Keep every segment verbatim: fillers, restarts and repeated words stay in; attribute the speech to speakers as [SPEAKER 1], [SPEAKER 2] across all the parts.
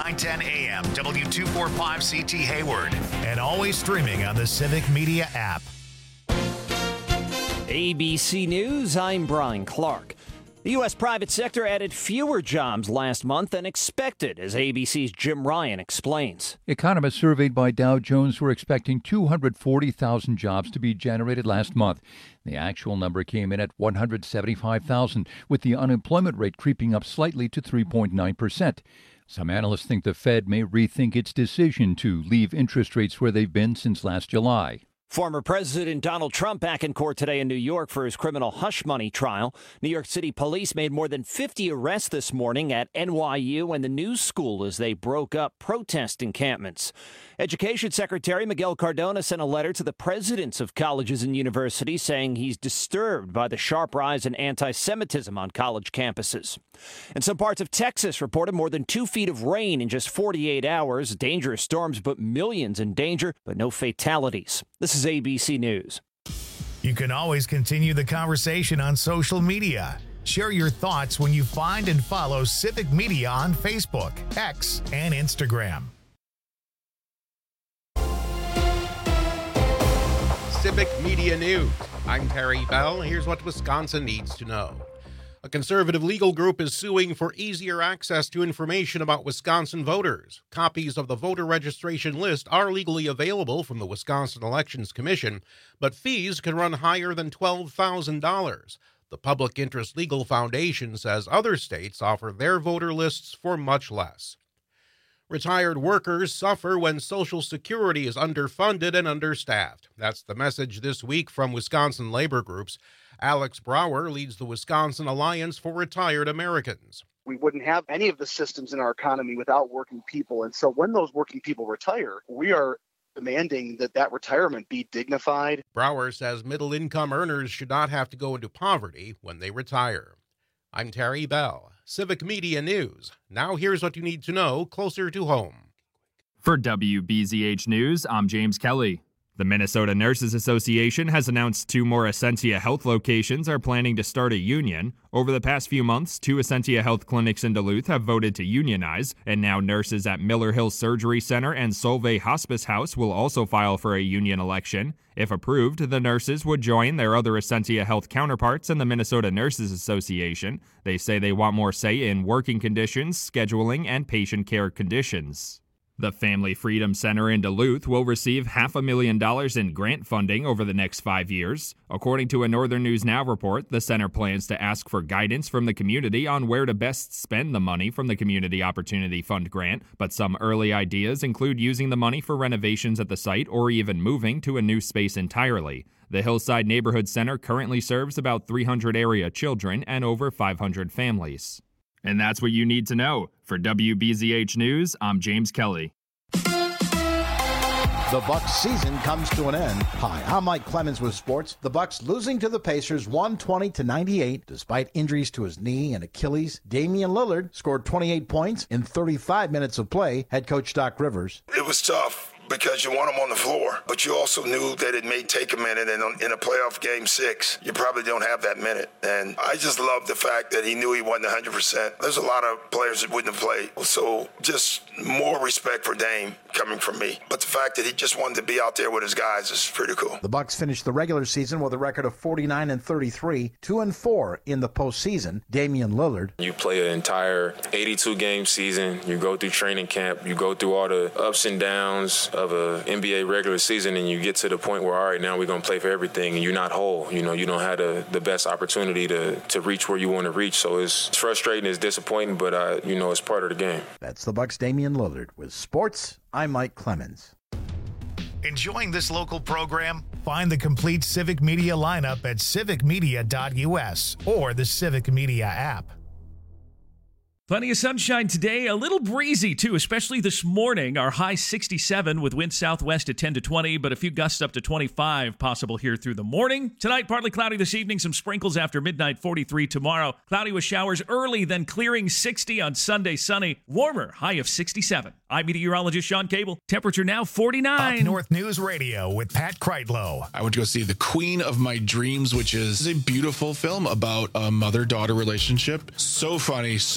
[SPEAKER 1] nine ten A M, W two forty-five C T Hayward, and always streaming on the Civic Media app.
[SPEAKER 2] A B C News, I'm Brian Clark. The U S private sector added fewer jobs last month than expected, as A B C's Jim Ryan explains.
[SPEAKER 3] Economists surveyed by Dow Jones were expecting two hundred forty thousand jobs to be generated last month. The actual number came in at one hundred seventy-five thousand, with the unemployment rate creeping up slightly to three point nine percent. Some analysts think the Fed may rethink its decision to leave interest rates where they've been since last July.
[SPEAKER 2] Former President Donald Trump back in court today in New York for his criminal hush money trial. New York City police made more than fifty arrests this morning at N Y U and the New School as they broke up protest encampments. Education Secretary Miguel Cardona sent a letter to the presidents of colleges and universities saying he's disturbed by the sharp rise in anti-Semitism on college campuses. And some parts of Texas reported more than two feet of rain in just forty-eight hours. Dangerous storms put millions in danger, but no fatalities. This is A B C News.
[SPEAKER 1] You can always continue the conversation on social media. Share your thoughts when you find and follow Civic Media on Facebook, X, and Instagram.
[SPEAKER 4] Civic Media News. I'm Terry Bell. Here's what Wisconsin needs to know. A conservative legal group is suing for easier access to information about Wisconsin voters. Copies of the voter registration list are legally available from the Wisconsin Elections Commission, but fees can run higher than twelve thousand dollars. The Public Interest Legal Foundation says other states offer their voter lists for much less. Retired workers suffer when Social Security is underfunded and understaffed. That's the message this week from Wisconsin labor groups. Alex Brower leads the Wisconsin Alliance for Retired Americans.
[SPEAKER 5] We wouldn't have any of the systems in our economy without working people. And so when those working people retire, we are demanding that that retirement be dignified.
[SPEAKER 4] Brower says middle-income earners should not have to go into poverty when they retire. I'm Terry Bell, Civic Media News. Now here's what you need to know closer to home.
[SPEAKER 6] For W B Z H News, I'm James Kelly. The Minnesota Nurses Association has announced two more Essentia Health locations are planning to start a union. Over the past few months, two Essentia Health clinics in Duluth have voted to unionize, and now nurses at Miller Hill Surgery Center and Solvay Hospice House will also file for a union election. If approved, the nurses would join their other Essentia Health counterparts in the Minnesota Nurses Association. They say they want more say in working conditions, scheduling, and patient care conditions. The Family Freedom Center in Duluth will receive half a million dollars in grant funding over the next five years. According to a Northern News Now report, the center plans to ask for guidance from the community on where to best spend the money from the Community Opportunity Fund grant, but some early ideas include using the money for renovations at the site or even moving to a new space entirely. The Hillside Neighborhood Center currently serves about three hundred area children and over five hundred families. And that's what you need to know. For W B Z H News, I'm James Kelly.
[SPEAKER 7] The Bucs season comes to an end. Hi, I'm Mike Clemens with sports. The Bucs losing to the Pacers one twenty to ninety-eight. Despite injuries to his knee and Achilles, Damian Lillard scored twenty-eight points in thirty-five minutes of play. Head coach Doc Rivers.
[SPEAKER 8] It was tough because you want him on the floor, but you also knew that it may take a minute, and in a playoff game six, you probably don't have that minute. And I just love the fact that he knew he wasn't one hundred percent. There's a lot of players that wouldn't have played, so just more respect for Dame coming from me. But the fact that he just wanted to be out there with his guys is pretty cool.
[SPEAKER 7] The Bucs finished the regular season with a record of forty-nine and thirty-three, two and four in the postseason. Damian Lillard.
[SPEAKER 9] You play an entire eighty-two game season. You go through training camp. You go through all the ups and downs of a N B A regular season, and you get to the point where, all right, now we're going to play for everything, and you're not whole. You know, you don't have the, the best opportunity to, to reach where you want to reach. So it's, it's frustrating, it's disappointing, but, uh, you know, it's part of the game.
[SPEAKER 7] That's the Bucs' Damian Lillard. With sports, I'm Mike Clemens.
[SPEAKER 1] Enjoying this local program? Find the complete Civic Media lineup at civic media dot u s or the Civic Media app.
[SPEAKER 10] Plenty of sunshine today, a little breezy too, especially this morning. Our high sixty-seven with wind southwest at ten to twenty, but a few gusts up to twenty-five possible here through the morning. Tonight, partly cloudy this evening, some sprinkles after midnight, forty-three tomorrow. Cloudy with showers early, then clearing sixty on Sunday, sunny. Warmer, high of sixty-seven. I'm meteorologist Sean Cable. Temperature now forty-nine.
[SPEAKER 1] Up North News Radio with Pat Kreitlow.
[SPEAKER 11] I went to go see The Queen of My Dreams, which is a beautiful film about a mother-daughter relationship. So funny, so beautiful.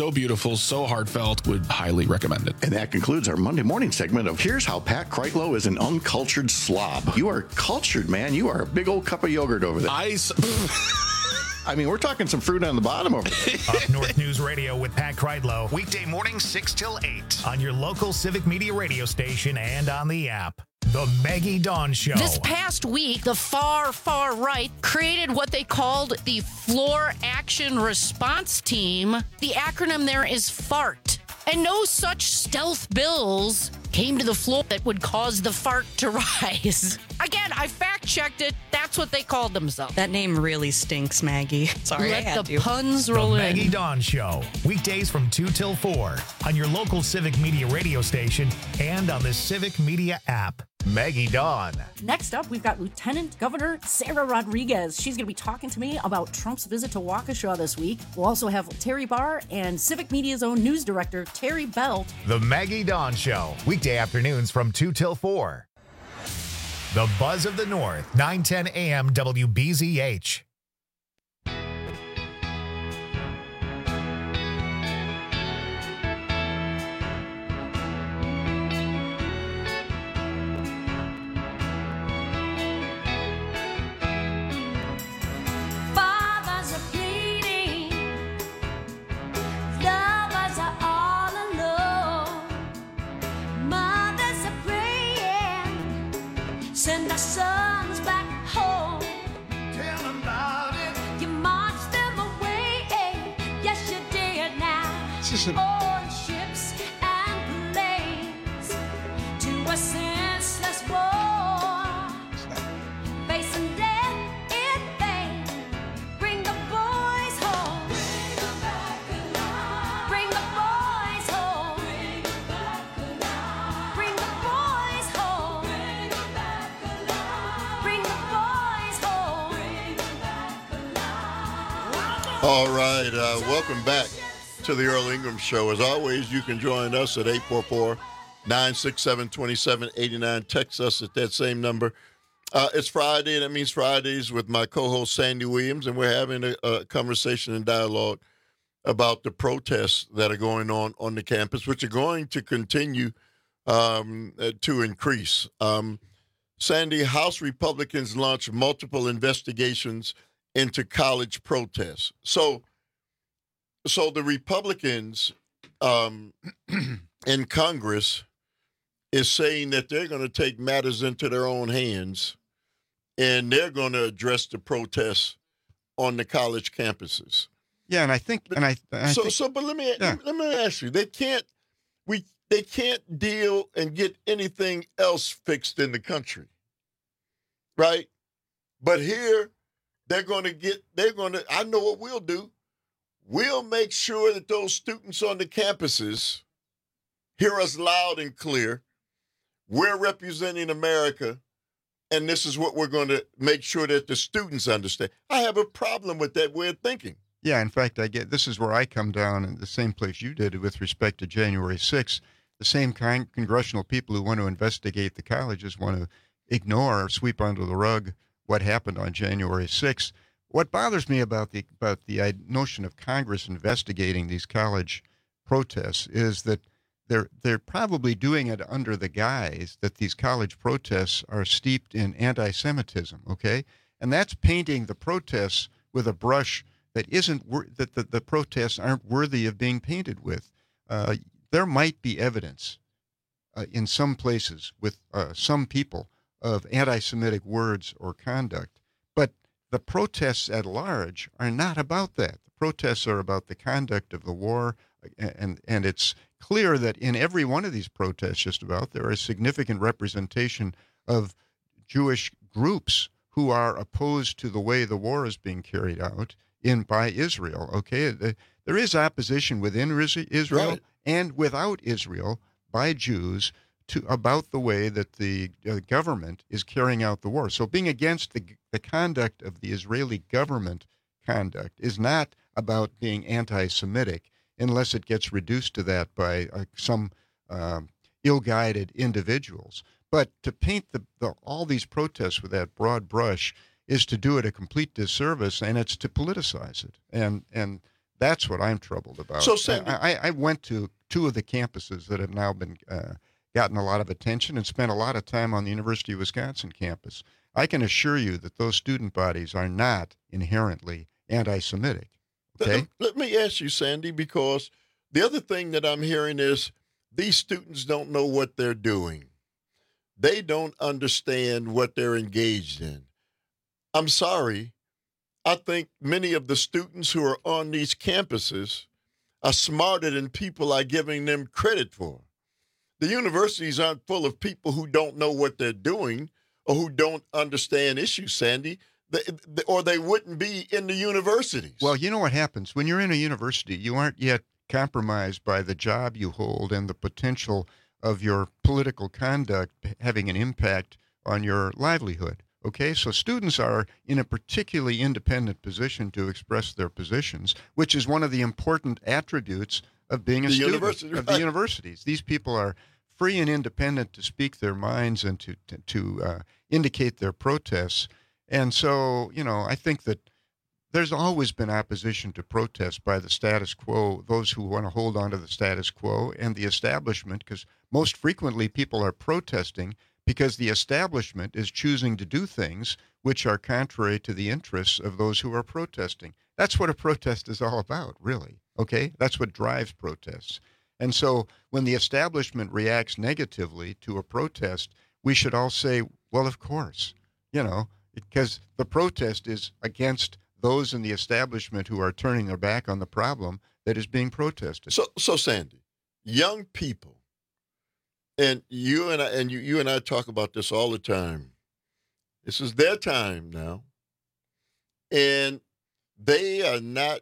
[SPEAKER 11] beautiful, so heartfelt. Would highly recommend it.
[SPEAKER 12] And that concludes our Monday morning segment of Here's How Pat Kreitlow is an Uncultured Slob. You are cultured, man. You are a big old cup of yogurt over there.
[SPEAKER 11] I...
[SPEAKER 12] I mean, we're talking some fruit on the bottom over there.
[SPEAKER 1] Up North News Radio with Pat Kreitlow, weekday mornings six till eight on your local Civic Media radio station and on the app. The Maggie Dawn Show.
[SPEAKER 13] This past week, the far, far right created what they called the Floor Action Response Team. The acronym there is FART. And no such stealth bills came to the floor that would cause the fart to rise. Again, I fact-checked it. That's what they called themselves.
[SPEAKER 14] That name really stinks, Maggie. Sorry,
[SPEAKER 13] Let
[SPEAKER 14] I had
[SPEAKER 13] the
[SPEAKER 14] to.
[SPEAKER 13] puns roll
[SPEAKER 1] the
[SPEAKER 13] in.
[SPEAKER 1] Maggie Dawn Show. Weekdays from two till four on your local Civic Media radio station and on the Civic Media app. Maggie Dawn.
[SPEAKER 15] Next up, we've got Lieutenant Governor Sarah Rodriguez. She's going to be talking to me about Trump's visit to Waukesha this week. We'll also have Terry Barr and Civic Media's own news director, Terry Belt.
[SPEAKER 1] The Maggie Dawn Show. Weekday afternoons from two till four. The Buzz of the North, nine ten a.m. W B Z H.
[SPEAKER 16] Send our sons back home. Tell them about it. You marched them away. Yes, you did now.
[SPEAKER 17] Listen.
[SPEAKER 16] On ships and planes to a senseless war. Facing death in vain. Bring the boys home. Bring them back alive. Bring the boys home. Bring them back alive. Bring the boys home. Bring them back alive. Bring the boys home. Bring them back alive.
[SPEAKER 17] All right, uh, welcome back to the Earl Ingram Show. As always, you can join us at eight four four, nine six seven, two seven eight nine. Text us at that same number. Uh, it's Friday, and that means Fridays with my co-host Sandy Williams, and we're having a, a conversation and dialogue about the protests that are going on on the campus, which are going to continue um, uh, to increase. Um, Sandy, House Republicans launched multiple investigations into college protests. So, so the Republicans um, in Congress is saying that they're going to take matters into their own hands, and they're going to address the protests on the college campuses.
[SPEAKER 18] Yeah, and I think, and I, and I
[SPEAKER 17] so,
[SPEAKER 18] think,
[SPEAKER 17] so, but let me
[SPEAKER 18] yeah.
[SPEAKER 17] let me ask you: they can't, we, they can't deal and get anything else fixed in the country, right? But here, they're going to get, they're going to. I know what we'll do. We'll make sure that those students on the campuses hear us loud and clear. We're representing America, and this is what we're going to make sure that the students understand. I have a problem with that way of thinking.
[SPEAKER 18] Yeah, in fact, I get this is where I come down in the same place you did with respect to January sixth. The same kind congressional people who want to investigate the colleges want to ignore or sweep under the rug what happened on January sixth. What bothers me about the about the notion of Congress investigating these college protests is that they're they're probably doing it under the guise that these college protests are steeped in anti-Semitism, okay? And that's painting the protests with a brush that isn't wor- that the, the protests aren't worthy of being painted with. Uh, there might be evidence uh, in some places with uh, some people of anti-Semitic words or conduct, but the protests at large are not about that. The protests are about the conduct of the war, and and it's clear that in every one of these protests, just about, there is significant representation of Jewish groups who are opposed to the way the war is being carried out in by Israel. Okay, there is opposition within Israel
[SPEAKER 17] Right.
[SPEAKER 18] and without Israel by Jews to about the way that the uh, government is carrying out the war. So being against the the conduct of the Israeli government conduct is not about being anti-Semitic, unless it gets reduced to that by uh, some um, ill-guided individuals. But to paint the, the all these protests with that broad brush is to do it a complete disservice, and it's to politicize it. And and That's what I'm troubled about.
[SPEAKER 17] So, Sandy,
[SPEAKER 18] I, I went to two of the campuses that have now been uh, gotten a lot of attention and spent a lot of time on the University of Wisconsin campus. I can assure you that those student bodies are not inherently anti-Semitic. Okay?
[SPEAKER 17] Let, let me ask you, Sandy, because the other thing that I'm hearing is these students don't know what they're doing. They don't understand what they're engaged in. I'm sorry. I think many of the students who are on these campuses are smarter than people are giving them credit for. The universities aren't full of people who don't know what they're doing or who don't understand issues, Sandy, or they wouldn't be in the universities.
[SPEAKER 18] Well, you know what happens? When you're in a university, you aren't yet compromised by the job you hold and the potential of your political conduct having an impact on your livelihood. Okay, so students are in a particularly independent position to express their positions, which is one of the important attributes of being a
[SPEAKER 17] the
[SPEAKER 18] student
[SPEAKER 17] university,
[SPEAKER 18] of
[SPEAKER 17] right.
[SPEAKER 18] the universities. These people are free and independent to speak their minds and to to, to uh, indicate their protests. And so, you know, I think that there's always been opposition to protest by the status quo, those who want to hold on to the status quo and the establishment, because most frequently people are protesting because the establishment is choosing to do things which are contrary to the interests of those who are protesting. That's what a protest is all about, really, okay? That's what drives protests. And so when the establishment reacts negatively to a protest, we should all say, well, of course, you know, because the protest is against those in the establishment who are turning their back on the problem that is being protested.
[SPEAKER 17] So, so Sandy, young people, and you and I, and you, you and I talk about this all the time. This is their time now, and they are not,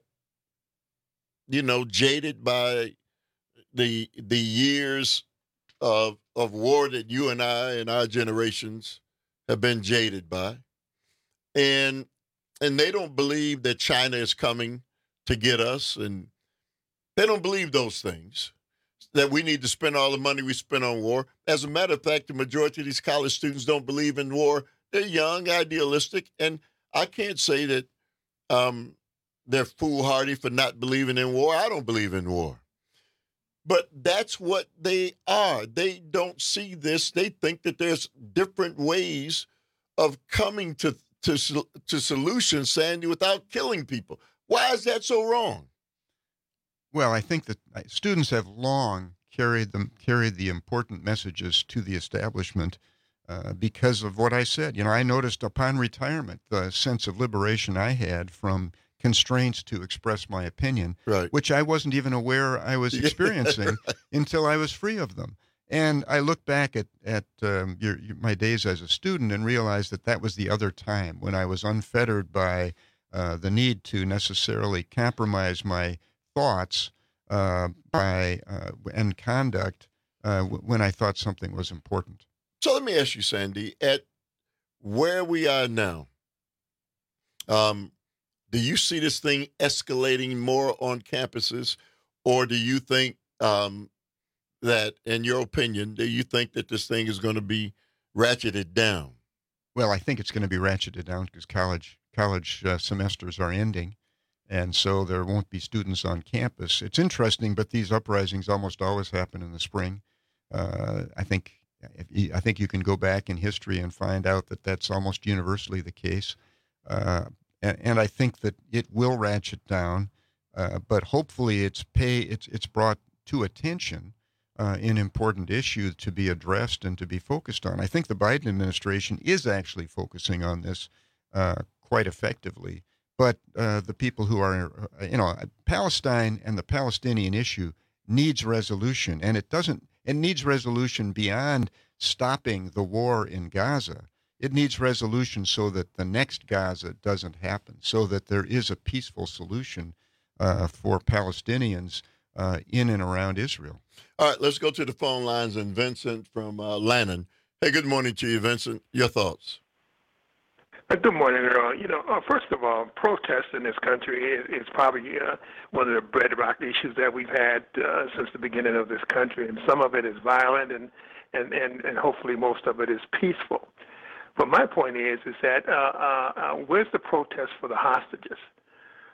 [SPEAKER 17] you know, jaded by the the years of of war that you and I and our generations have been jaded by, and and they don't believe that China is coming to get us, and they don't believe those things, that we need to spend all the money we spend on war. As a matter of fact, the majority of these college students don't believe in war. They're young, idealistic, and I can't say that um, they're foolhardy for not believing in war. I don't believe in war. But that's what they are. They don't see this. They think that there's different ways of coming to, to, to solutions, Sandy, without killing people. Why is that so wrong?
[SPEAKER 18] Well, I think that students have long carried them carried the important messages to the establishment uh, because of what I said. You know, I noticed upon retirement the sense of liberation I had from constraints to express my opinion,
[SPEAKER 17] right.
[SPEAKER 18] which I wasn't even aware I was experiencing right. until I was free of them. And I look back at at um, your, your, my days as a student and realized that that was the other time when I was unfettered by uh, the need to necessarily compromise my thoughts uh, by uh, and conduct uh, w- when I thought something was important.
[SPEAKER 17] So let me ask you, Sandy, at where we are now, um, do you see this thing escalating more on campuses, or do you think um, that, in your opinion, do you think that this thing is going to be ratcheted down?
[SPEAKER 18] Well, I think it's going to be ratcheted down because college college uh, semesters are ending. And so there won't be students on campus. It's interesting, but these uprisings almost always happen in the spring. Uh, I think I think you can go back in history and find out that that's almost universally the case. Uh, and, and I think that it will ratchet down, uh, but hopefully it's pay it's it's brought to attention uh, an important issue to be addressed and to be focused on. I think the Biden administration is actually focusing on this uh, quite effectively. But uh, the people who are, uh, you know, Palestine and the Palestinian issue needs resolution, and it doesn't. It needs resolution beyond stopping the war in Gaza. It needs resolution so that the next Gaza doesn't happen, so that there is a peaceful solution uh, for Palestinians uh, in and around Israel.
[SPEAKER 17] All right, let's go to the phone lines and Vincent from uh, Lannon. Hey, good morning to you, Vincent. Your thoughts?
[SPEAKER 19] Good morning, Earl. You know, uh, first of all, protest in this country is, is probably uh, one of the bedrock issues that we've had uh, since the beginning of this country, and some of it is violent, and, and, and, and hopefully most of it is peaceful. But my point is, is that uh, uh, uh, where's the protest for the hostages?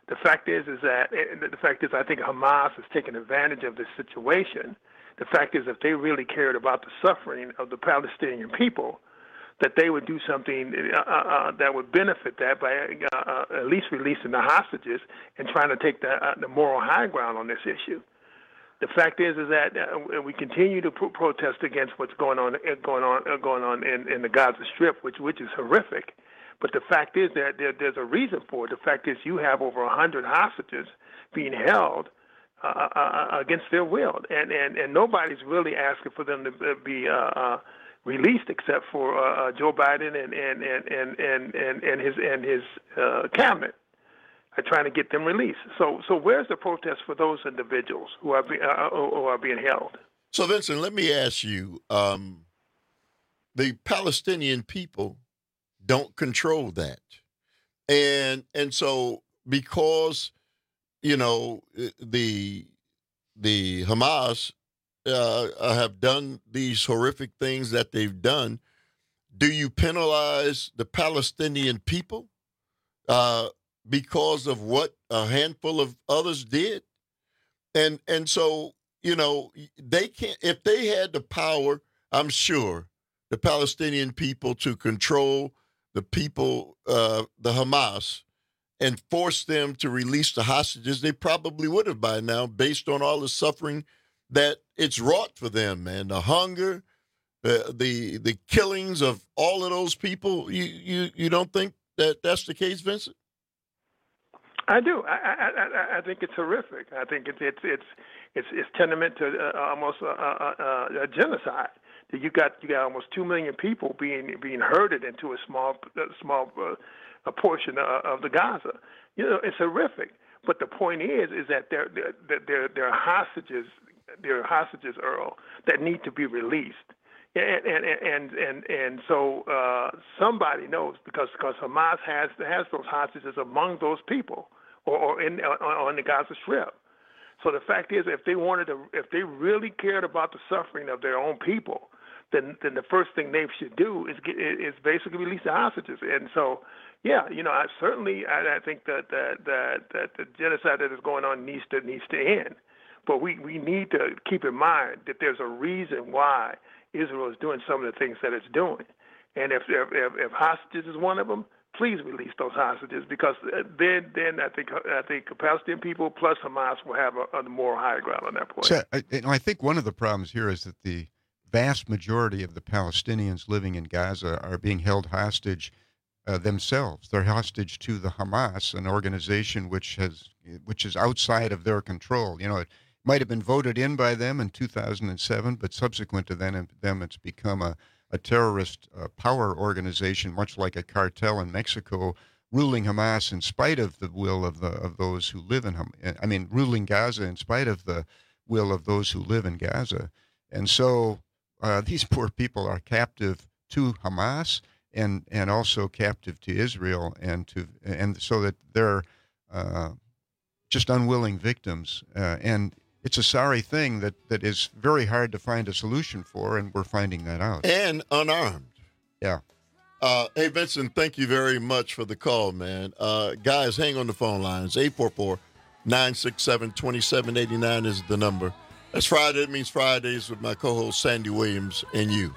[SPEAKER 19] The fact is, is that the fact is, I think Hamas has taken advantage of this situation. The fact is, if they really cared about the suffering of the Palestinian people, that they would do something uh, uh, that would benefit that by uh, uh, at least releasing the hostages and trying to take the, uh, the moral high ground on this issue. The fact is, is that uh, we continue to pro- protest against what's going on, uh, going on, uh, going on in, in the Gaza Strip, which which is horrific. But the fact is that there, there's a reason for it. The fact is, you have over a hundred hostages being held uh, uh, against their will, and, and and nobody's really asking for them to be uh, uh, released except for uh, Joe Biden and and and and and, and, and his and his uh, cabinet are trying to get them released. So so where's the protest for those individuals who are be, uh, who are being held?
[SPEAKER 17] So Vincent, let me ask you: um, the Palestinian people don't control that, and and so because you know the the Hamas uh, have done these horrific things that they've done, do you penalize the Palestinian people uh, because of what a handful of others did? And and so you know they can't, if they had the power, I'm sure the Palestinian people to control the people, uh, the Hamas, and force them to release the hostages, they probably would have by now, based on all the suffering that it's wrought for them, man. The hunger, the the the killings of all of those people. You you you don't think that that's the case, Vincent?
[SPEAKER 19] I do. I I I, I think it's horrific. I think it's it's it's it's, it's tenement to uh, almost a, a, a genocide. You got you got almost two million people being being herded into a small a small uh, a portion of, of the Gaza. You know, it's horrific. But the point is, is that there there there there are hostages, there are hostages, Earl, that need to be released. And and and and and so uh, somebody knows because because Hamas has has those hostages among those people or, or in on, on the Gaza Strip. So the fact is, if they wanted to, if they really cared about the suffering of their own people, then then the first thing they should do is get, is basically release the hostages. And so, yeah, you know, I certainly I, I think that that, that that the genocide that is going on needs to needs to end. But we, we need to keep in mind that there's a reason why Israel is doing some of the things that it's doing. And if if, if hostages is one of them, please release those hostages, because then then I think I think Palestinian people plus Hamas will have a, a moral high ground on that point.
[SPEAKER 18] So, I, I think one of the problems here is that the vast majority of the Palestinians living in Gaza are being held hostage uh, themselves. They're hostage to the Hamas, an organization which has which is outside of their control. You know, it might have been voted in by them in two thousand seven, but subsequent to then, them, it's become a, a terrorist uh, power organization, much like a cartel in Mexico, ruling Hamas in spite of the will of the of those who live in Hamas. I mean, ruling Gaza in spite of the will of those who live in Gaza. And so uh, these poor people are captive to Hamas and and also captive to Israel, and to and so that they're uh, just unwilling victims. Uh, and it's a sorry thing that, that is very hard to find a solution for, and we're finding that out.
[SPEAKER 17] And unarmed.
[SPEAKER 18] Yeah.
[SPEAKER 17] Uh, hey, Vincent, thank you very much for the call, man. Uh, guys, hang on the phone lines. eight four four, nine six seven, two seven eight nine is the number. That's Friday. It means Fridays with my co-host Sandy Williams and you.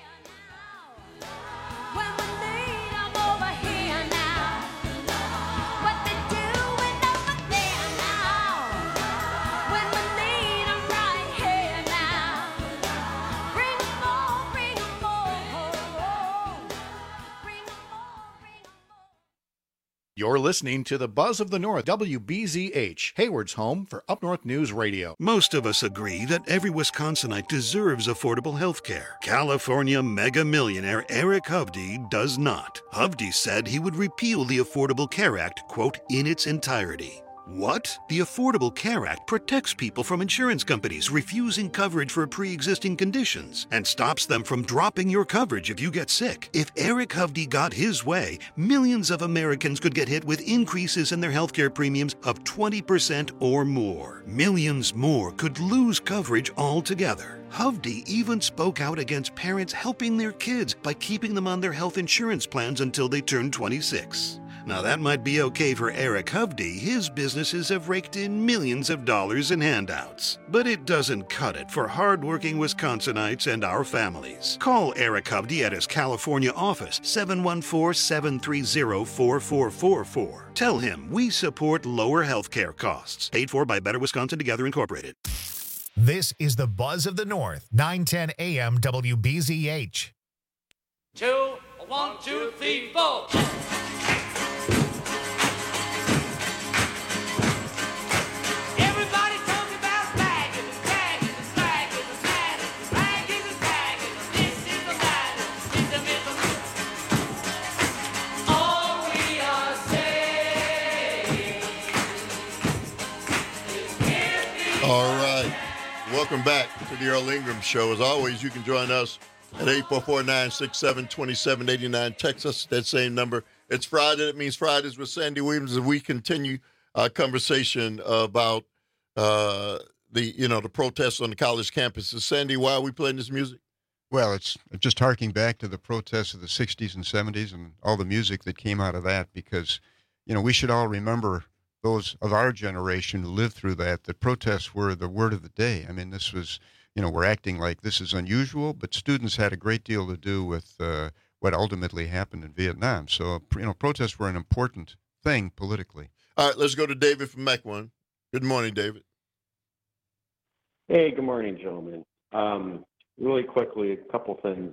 [SPEAKER 20] You're listening to the Buzz of the North, W B Z H, Hayward's home for Up North News Radio.
[SPEAKER 21] Most of us agree that every Wisconsinite deserves affordable health care. California mega millionaire Eric Hovde does not. Hovde said he would repeal the Affordable Care Act, quote, in its entirety. What? The Affordable Care Act protects people from insurance companies refusing coverage for pre-existing conditions and stops them from dropping your coverage if you get sick. If Eric Hovde got his way, millions of Americans could get hit with increases in their healthcare premiums of twenty percent or more. Millions more could lose coverage altogether. Hovde even spoke out against parents helping their kids by keeping them on their health insurance plans until they turn twenty-six. Now, that might be okay for Eric Hovde. His businesses have raked in millions of dollars in handouts. But it doesn't cut it for hardworking Wisconsinites and our families. Call Eric Hovde at his California office, seven one four, seven three zero, four four four four. Tell him we support lower health care costs. Paid for by Better Wisconsin Together Incorporated.
[SPEAKER 1] This is the Buzz of the North, nine ten A M W B Z H.
[SPEAKER 16] Two, one, two, three, four. Everybody talking about bagging and tagging and slagging and tagging and ragging and tagging. This is the matter, system is the all we are saying is give me.
[SPEAKER 17] All right. Welcome back to the Earl Ingram Show. As always, you can join us at eight four four, nine six seven, two seven eight nine. Text us at that same number. It's Friday. That means Fridays with Sandy Williams as we continue our conversation about uh, the, you know, the protests on the college campuses. Sandy, why are we playing this music?
[SPEAKER 18] Well, it's just harking back to the protests of the sixties and seventies and all the music that came out of that because, you know, we should all remember those of our generation who lived through that, that protests were the word of the day. I mean, this was, you know, we're acting like this is unusual, but students had a great deal to do with uh, what ultimately happened in Vietnam. So, you know, protests were an important thing politically.
[SPEAKER 17] All right, let's go to David from Mequon. Good morning, David.
[SPEAKER 3] Hey, good morning, gentlemen. Um, really quickly, a couple things.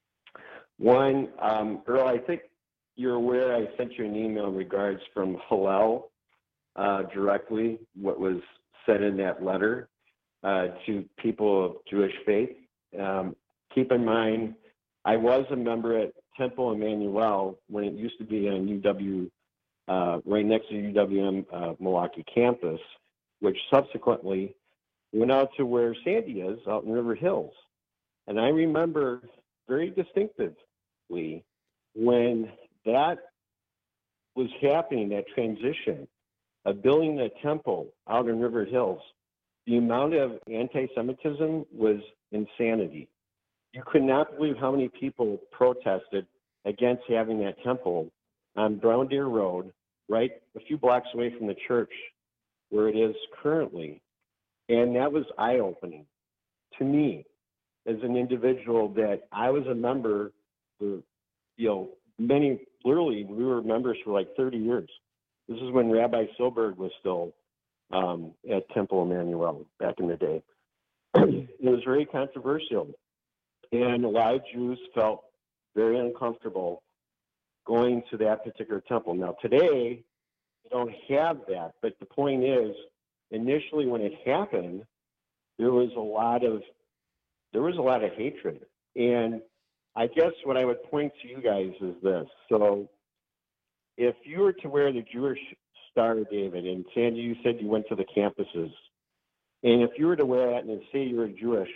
[SPEAKER 3] One, um, Earl, I think you're aware I sent you an email in regards from Hillel uh, directly, what was said in that letter. Uh, to people of Jewish faith. Um, keep in mind, I was a member at Temple Emmanuel when it used to be on U W, uh, right next to U W M uh, Milwaukee campus, which subsequently went out to where Sandy is, out in River Hills. And I remember very distinctively when that was happening, that transition of building a temple out in River Hills. The amount of anti-Semitism was insanity. You could not believe how many people protested against having that temple on Brown Deer Road, right a few blocks away from the church where it is currently. And that was eye-opening to me as an individual that I was a member for, you know, many, literally, we were members for like thirty years. This is when Rabbi Silberg was still Um, at Temple Emmanuel back in the day. It was very controversial, and a lot of Jews felt very uncomfortable going to that particular temple. Now, today, you don't have that, but the point is, initially when it happened, there was a lot of there was a lot of hatred, and I guess what I would point to you guys is this. So, if you were to wear the Jewish Star, David, and Sandy, you said you went to the campuses. And if you were to wear that and say you're Jewish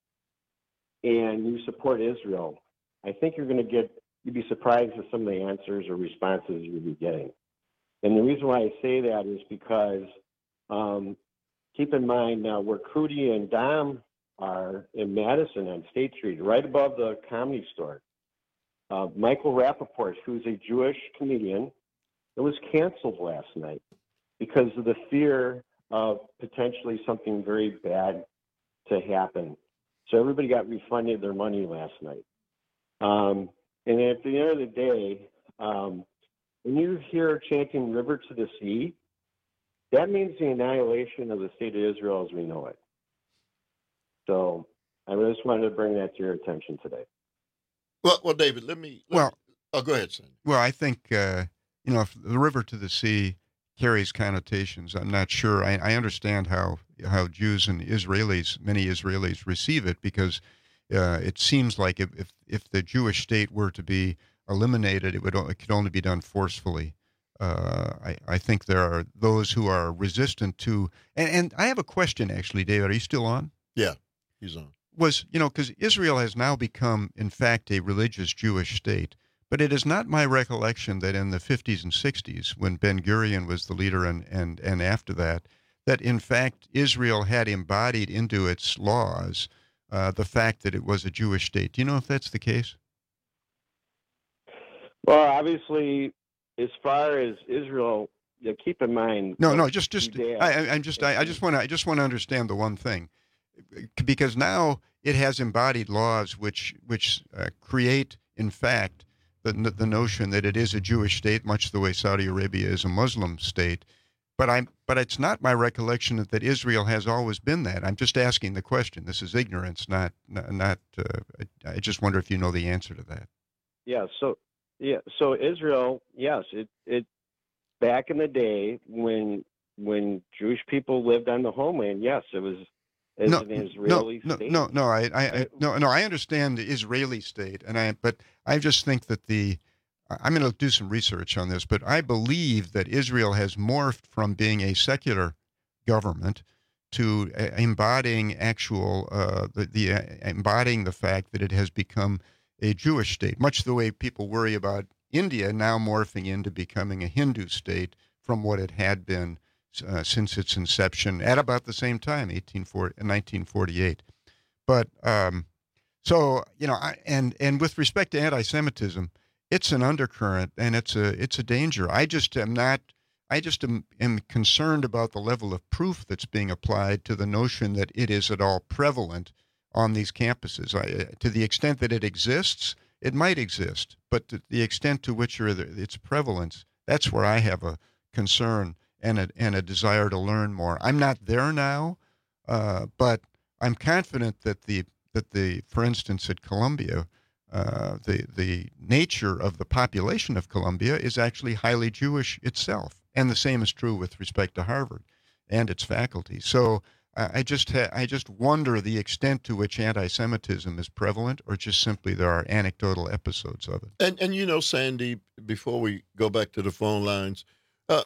[SPEAKER 3] and you support Israel, I think you're going to get, you'd be surprised at some of the answers or responses you'd be getting. And the reason why I say that is because um, keep in mind now where Crudy and Dom are in Madison on State Street, right above the Comedy Store. Uh, Michael Rappaport, who's a Jewish comedian, it was canceled last night because of the fear of potentially something very bad to happen. So everybody got refunded their money last night. Um, and at the end of the day, um, when you hear chanting river to the sea, that means the annihilation of the state of Israel as we know it. So I just wanted to bring that to your attention today.
[SPEAKER 17] Well, well, David, let me. Let
[SPEAKER 18] well,
[SPEAKER 17] me, oh, go ahead, Sandy.
[SPEAKER 18] Well, I think uh, you know if the river to the sea carries connotations. I'm not sure. I, I understand how how Jews and Israelis, many Israelis, receive it because uh, it seems like if, if if the Jewish state were to be eliminated, it would it could only be done forcefully. Uh, I, I think there are those who are resistant to, and, and I have a question actually, David. Are you still on?
[SPEAKER 17] Yeah, he's on.
[SPEAKER 18] Was, you know, because Israel has now become, in fact, a religious Jewish state. But it is not my recollection that in the fifties and sixties, when Ben-Gurion was the leader and, and, and after that, that in fact Israel had embodied into its laws uh, the fact that it was a Jewish state. Do you know if that's the case?
[SPEAKER 3] Well, obviously, as far as Israel, you know, keep in mind.
[SPEAKER 18] No, no, just, just,
[SPEAKER 3] Judea-
[SPEAKER 18] I, I- I'm just, I, I just want to, I just want to understand the one thing, because now it has embodied laws which, which uh, create, in fact, the the notion that it is a Jewish state, much the way Saudi Arabia is a Muslim state. But I'm, but it's not my recollection that, that Israel has always been that. I'm just asking the question. This is ignorance, not, not. not uh, I just wonder if you know the answer to that.
[SPEAKER 3] Yeah. So, yeah. So Israel, yes, it it back in the day when when Jewish people lived on the homeland, yes, it was as
[SPEAKER 18] no,
[SPEAKER 3] an Israeli
[SPEAKER 18] no,
[SPEAKER 3] state.
[SPEAKER 18] No, no, no. I, I, I, no, no. I understand the Israeli state, and I, but I just think that the. I'm going to do some research on this, but I believe that Israel has morphed from being a secular government to uh, embodying actual uh, the, the uh, embodying the fact that it has become a Jewish state, much the way people worry about India now morphing into becoming a Hindu state from what it had been uh, since its inception at about the same time, nineteen forty-eight. But um, so you know, I, and and with respect to anti-Semitism, it's an undercurrent and it's a it's a danger. I just am not. I just am, am concerned about the level of proof that's being applied to the notion that it is at all prevalent on these campuses. I, to the extent that it exists, it might exist, but to the extent to which are the, its prevalence, that's where I have a concern and a, and a desire to learn more. I'm not there now, uh, but I'm confident that the that the, for instance, at Columbia, uh, the the nature of the population of Columbia is actually highly Jewish itself, and the same is true with respect to Harvard and its faculty. So I just ha- I just wonder the extent to which anti-Semitism is prevalent, or just simply there are anecdotal episodes of it.
[SPEAKER 17] And and you know, Sandy, before we go back to the phone lines, uh,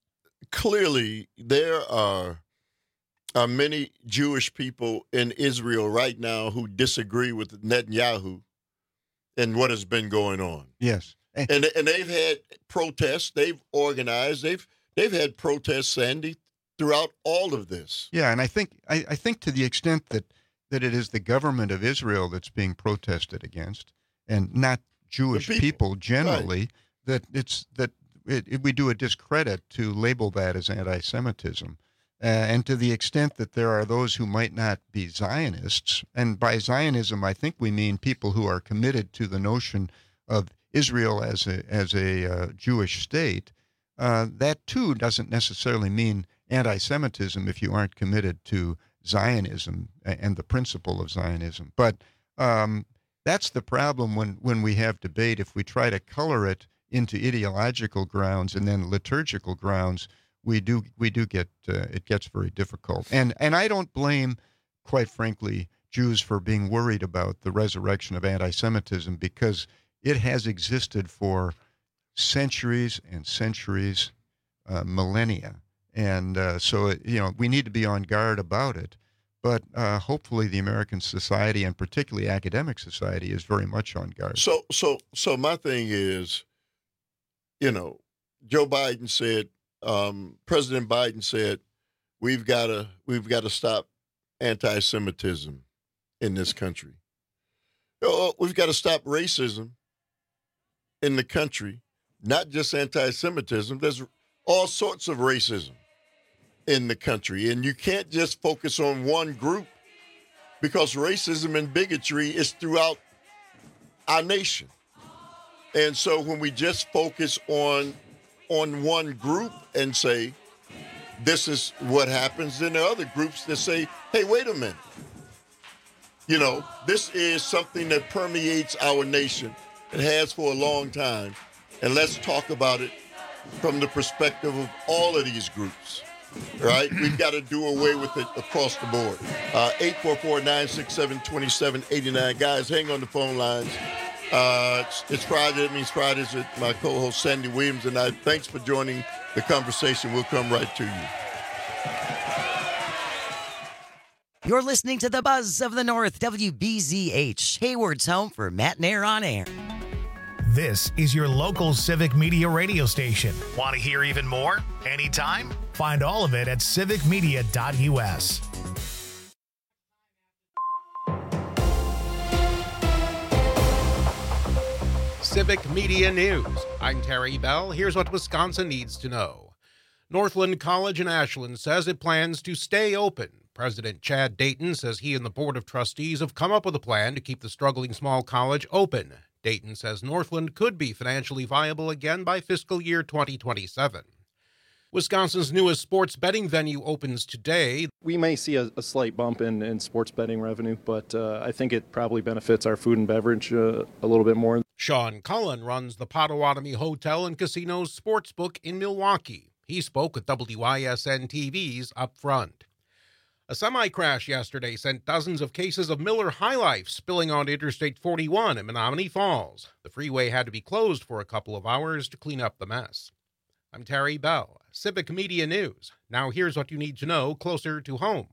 [SPEAKER 17] clearly there are are many Jewish people in Israel right now who disagree with Netanyahu and what has been going on.
[SPEAKER 18] Yes,
[SPEAKER 17] and and they've had protests. They've organized. They've they've had protests, Sandy, throughout all of this.
[SPEAKER 18] Yeah, and I think I, I think to the extent that, that it is the government of Israel that's being protested against, and not Jewish people. people generally, right. that it's that it, it, we do a discredit to label that as anti-Semitism. Uh, and to the extent that there are those who might not be Zionists, and by Zionism I think we mean people who are committed to the notion of Israel as a as a uh, Jewish state, uh, that too doesn't necessarily mean anti-Semitism if you aren't committed to Zionism and the principle of Zionism. But um, that's the problem when, when we have debate. If we try to color it into ideological grounds and then liturgical grounds, we do we do get uh, it gets very difficult. And and I don't blame, quite frankly, Jews for being worried about the resurrection of anti-Semitism, because it has existed for centuries and centuries, uh, millennia. And uh, so, it, you know, we need to be on guard about it. But uh, hopefully the American society, and particularly academic society, is very much on guard.
[SPEAKER 17] So, so, so my thing is, you know, Joe Biden said, um, President Biden said, we've got to we've got to stop anti-Semitism in this country. Oh, we've got to stop racism in the country, not just anti-Semitism. There's all sorts of racism in the country, and you can't just focus on one group, because racism and bigotry is throughout our nation. And so when we just focus on on one group and say this is what happens, then there are other groups that say, hey, wait a minute, you know, this is something that permeates our nation. It has for a long time, and let's talk about it from the perspective of all of these groups. Right? We've got to do away with it across the board. Uh, eight four four, nine six seven, two seven eight nine. Guys, hang on the phone lines. Uh, it's, it's Friday. That means Fridays with my co-host Sandy Williams and I. Thanks for joining the conversation. We'll come right to you.
[SPEAKER 2] You're listening to the Buzz of the North, W B Z H, Hayward's home for Matt and Air on Air.
[SPEAKER 1] This is your local Civic Media radio station. Want to hear even more? Anytime? Find all of it at civic media dot u s.
[SPEAKER 4] Civic Media News. I'm Terry Bell. Here's what Wisconsin needs to know. Northland College in Ashland says it plans to stay open. President Chad Dayton says he and the Board of Trustees have come up with a plan to keep the struggling small college open. Dayton says Northland could be financially viable again by fiscal year twenty twenty-seven. Wisconsin's newest sports betting venue opens today.
[SPEAKER 5] We may see a, a slight bump in, in sports betting revenue, but uh, I think it probably benefits our food and beverage uh, a little bit more.
[SPEAKER 4] Sean Cullen runs the Potawatomi Hotel and Casino's Sportsbook in Milwaukee. He spoke with W I S N T V's Up Front. A semi-crash yesterday sent dozens of cases of Miller High Life spilling onto Interstate forty-one in Menominee Falls. The freeway had to be closed for a couple of hours to clean up the mess. I'm Terry Bell, Civic Media News. Now here's what you need to know closer to home.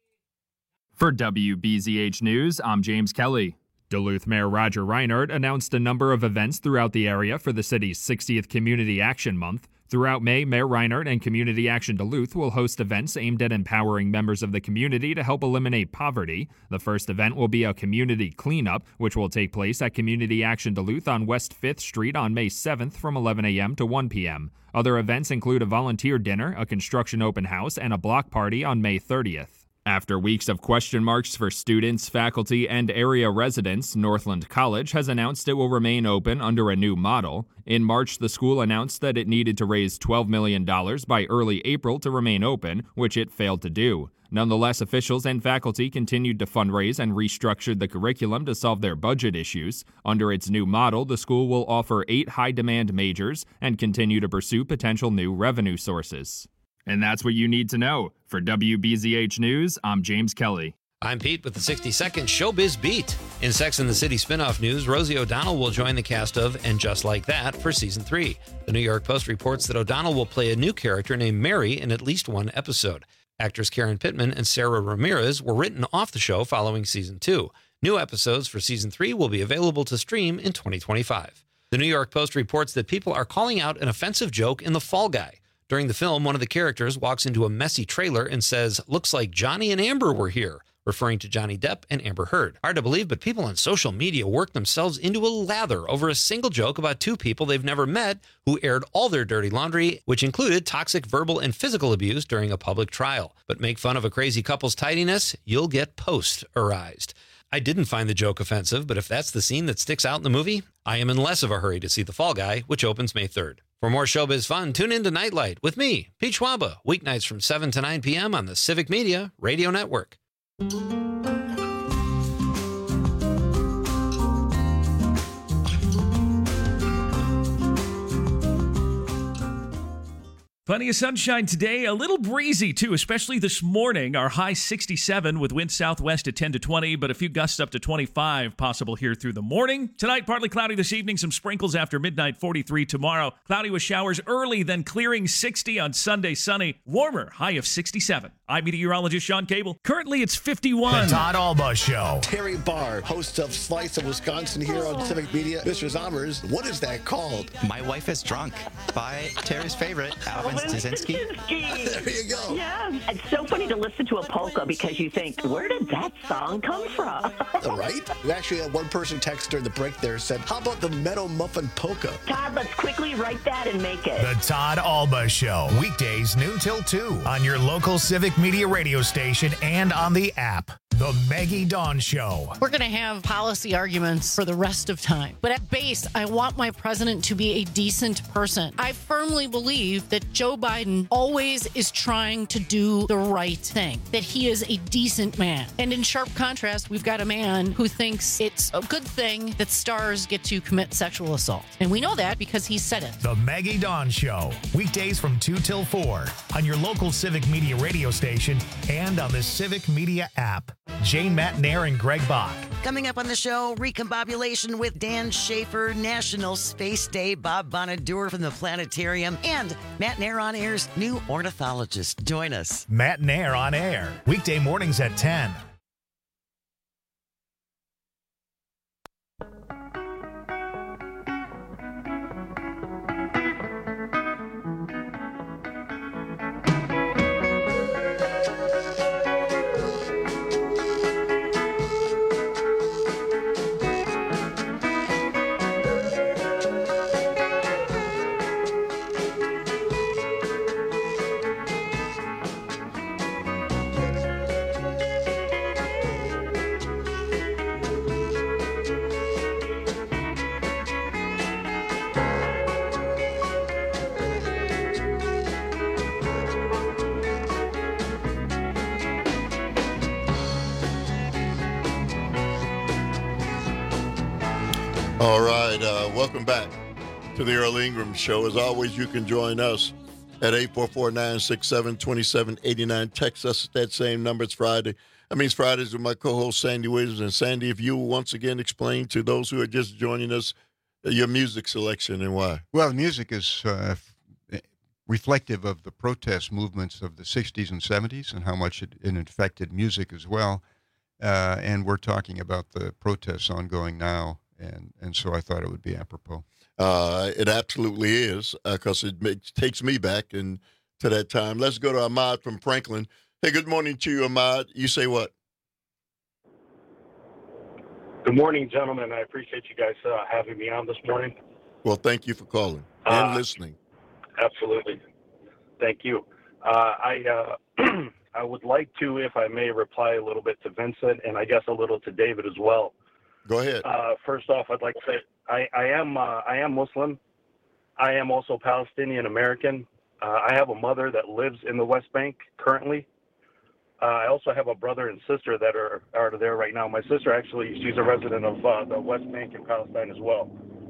[SPEAKER 6] For W B Z H News, I'm James Kelly. Duluth Mayor Roger Reinhardt announced a number of events throughout the area for the city's sixtieth Community Action Month. Throughout May, Mayor Reinhardt and Community Action Duluth will host events aimed at empowering members of the community to help eliminate poverty. The first event will be a community cleanup, which will take place at Community Action Duluth on West fifth Street on May seventh from eleven a.m. to one p.m. Other events include a volunteer dinner, a construction open house, and a block party on May thirtieth. After weeks of question marks for students, faculty, and area residents, Northland College has announced it will remain open under a new model. In March, the school announced that it needed to raise twelve million dollars by early April to remain open, which it failed to do. Nonetheless, officials and faculty continued to fundraise and restructured the curriculum to solve their budget issues. Under its new model, the school will offer eight high-demand majors and continue to pursue potential new revenue sources. And that's what you need to know. For W B Z H News, I'm James Kelly.
[SPEAKER 22] I'm Pete with the sixty-second Showbiz Beat. In Sex and the City spinoff news, Rosie O'Donnell will join the cast of And Just Like That for season three. The New York Post reports that O'Donnell will play a new character named Mary in at least one episode. Actors Karen Pittman and Sarah Ramirez were written off the show following season two. New episodes for season three will be available to stream in twenty twenty-five. The New York Post reports that people are calling out an offensive joke in The Fall Guy. During the film, one of the characters walks into a messy trailer and says, "Looks like Johnny and Amber were here," referring to Johnny Depp and Amber Heard. Hard to believe, but people on social media work themselves into a lather over a single joke about two people they've never met who aired all their dirty laundry, which included toxic verbal and physical abuse during a public trial. But make fun of a crazy couple's tidiness, you'll get post-arised. I didn't find the joke offensive, but if that's the scene that sticks out in the movie, I am in less of a hurry to see The Fall Guy, which opens May third. For more showbiz fun, tune in to Nightlight with me, Pete Schwaba, weeknights from seven to nine p.m. on the Civic Media Radio Network.
[SPEAKER 10] Plenty of sunshine today, a little breezy too, especially this morning. Our high sixty-seven with wind southwest at ten to twenty, but a few gusts up to twenty-five possible here through the morning. Tonight, partly cloudy this evening, some sprinkles after midnight, forty-three tomorrow. Cloudy with showers early, then clearing sixty on Sunday, sunny. Warmer, high of sixty-seven. I'm meteorologist Sean Cable. Currently, it's fifty-one.
[SPEAKER 1] The Todd Alba Show.
[SPEAKER 23] Terry Barr, host of Slice of Wisconsin here on Civic Media. Mister Zommers, what is that called?
[SPEAKER 24] My Wife is Drunk by Terry's favorite, Alvin Stasinski.
[SPEAKER 23] There you go.
[SPEAKER 25] Yeah, it's so funny to listen to a polka because you think, where did that song come from?
[SPEAKER 23] Right? We actually had one person text during the break there said, how about the Meadow Muffin Polka?
[SPEAKER 25] Todd, let's quickly write that and make it.
[SPEAKER 1] The Todd Alba Show. Weekdays noon till two on your local Civic Media radio station and on the app. The Maggie Dawn Show.
[SPEAKER 13] We're going to have policy arguments for the rest of time. But at base, I want my president to be a decent person. I firmly believe that Joe Biden always is trying to do the right thing, that he is a decent man. And in sharp contrast, we've got a man who thinks it's a good thing that stars get to commit sexual assault. And we know that because he said it.
[SPEAKER 1] The Maggie Dawn Show. Weekdays from two till four on your local Civic Media radio station and on the Civic Media app. Jane Matnair and Greg Bach.
[SPEAKER 2] Coming up on the show, recombobulation with Dan Schaefer, National Space Day, Bob Bonadur from the Planetarium, and Matt Nair on Air's new ornithologist. Join us.
[SPEAKER 1] Matt Nair on Air, weekday mornings at ten.
[SPEAKER 17] All right, uh, welcome back to the Earl Ingram Show. As always, you can join us at eight four four, nine six seven, two seven eight nine. Text us at that same number. It's Friday. That means Fridays with my co-host, Sandy Williams. And Sandy, if you will once again explain to those who are just joining us your music selection and why.
[SPEAKER 18] Well, music is uh, f- reflective of the protest movements of the sixties and seventies and how much it, it affected music as well. Uh, and we're talking about the protests ongoing now. And, and so I thought it would be apropos.
[SPEAKER 17] Uh, it absolutely is, because uh, it makes, takes me back and to that time. Let's go to Ahmad from Franklin. Hey, good morning to you, Ahmad. You say what?
[SPEAKER 7] Good morning, gentlemen. I appreciate you guys uh, having me on this morning.
[SPEAKER 17] Well, thank you for calling and
[SPEAKER 7] Uh,
[SPEAKER 17] listening.
[SPEAKER 7] Absolutely. Thank you. Uh, I uh, I would like to, if I may, reply a little bit to Vincent and I guess a little to David as well.
[SPEAKER 17] Go ahead.
[SPEAKER 7] Uh, first off, I'd like to say I, I am uh, I am Muslim. I am also Palestinian American. Uh, I have a mother that lives in the West Bank currently. Uh, I also have a brother and sister that are, are there right now. My sister actually, she's a resident of uh, the West Bank in Palestine as well.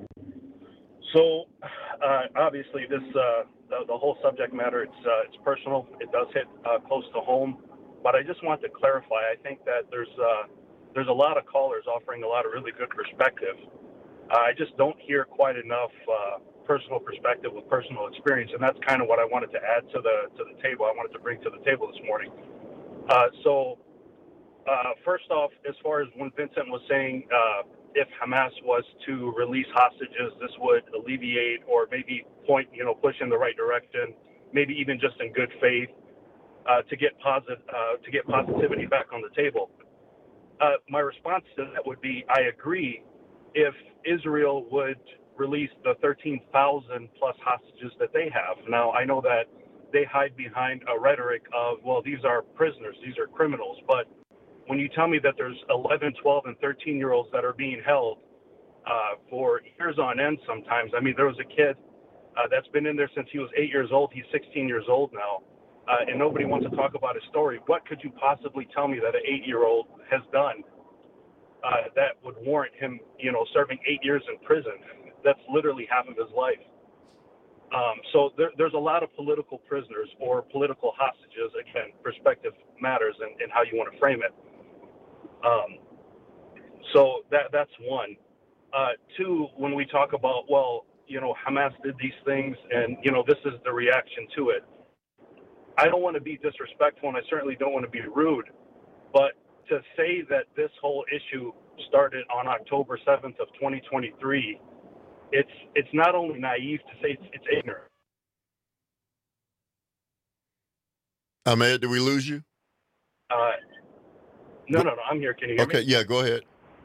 [SPEAKER 7] So uh, obviously this uh, the, the whole subject matter, it's uh, it's personal. It does hit uh, close to home. But I just want to clarify, I think that there's uh, there's a lot of callers offering a lot of really good perspective. Uh, I just don't hear quite enough uh, personal perspective with personal experience, and that's kind of what I wanted to add to the to the table. I wanted to bring to the table this morning. Uh, so, uh, first off, as far as when Vincent was saying, uh, if Hamas was to release hostages, this would alleviate or maybe point, you know, push in the right direction, maybe even just in good faith, uh, to get posit- uh, to get positivity back on the table. Uh, my response to that would be, I agree if Israel would release the thirteen thousand plus hostages that they have. Now, I know that they hide behind a rhetoric of, well, these are prisoners, these are criminals. But when you tell me that there's eleven, twelve, and thirteen-year-olds that are being held uh, for years on end sometimes. I mean, there was a kid uh, that's been in there since he was eight years old. He's sixteen years old now, uh, and nobody wants to talk about his story. What could you possibly tell me that an eight-year-old has done uh, that would warrant him, you know, serving eight years in prison? That's literally half of his life. Um, so there, there's a lot of political prisoners or political hostages. Again, perspective matters in, in how you want to frame it. Um, so that that's one. Uh, two, when we talk about, well, you know, Hamas did these things and, you know, this is the reaction to it. I don't want to be disrespectful and I certainly don't want to be rude, but to say that this whole issue started on October seventh of twenty twenty-three, It's it's not only naive to say it's, it's ignorant.
[SPEAKER 17] Ahmed, did we lose you?
[SPEAKER 7] Uh, no, no, no. I'm here. Can you hear
[SPEAKER 17] Okay,
[SPEAKER 7] me?
[SPEAKER 17] yeah, go ahead.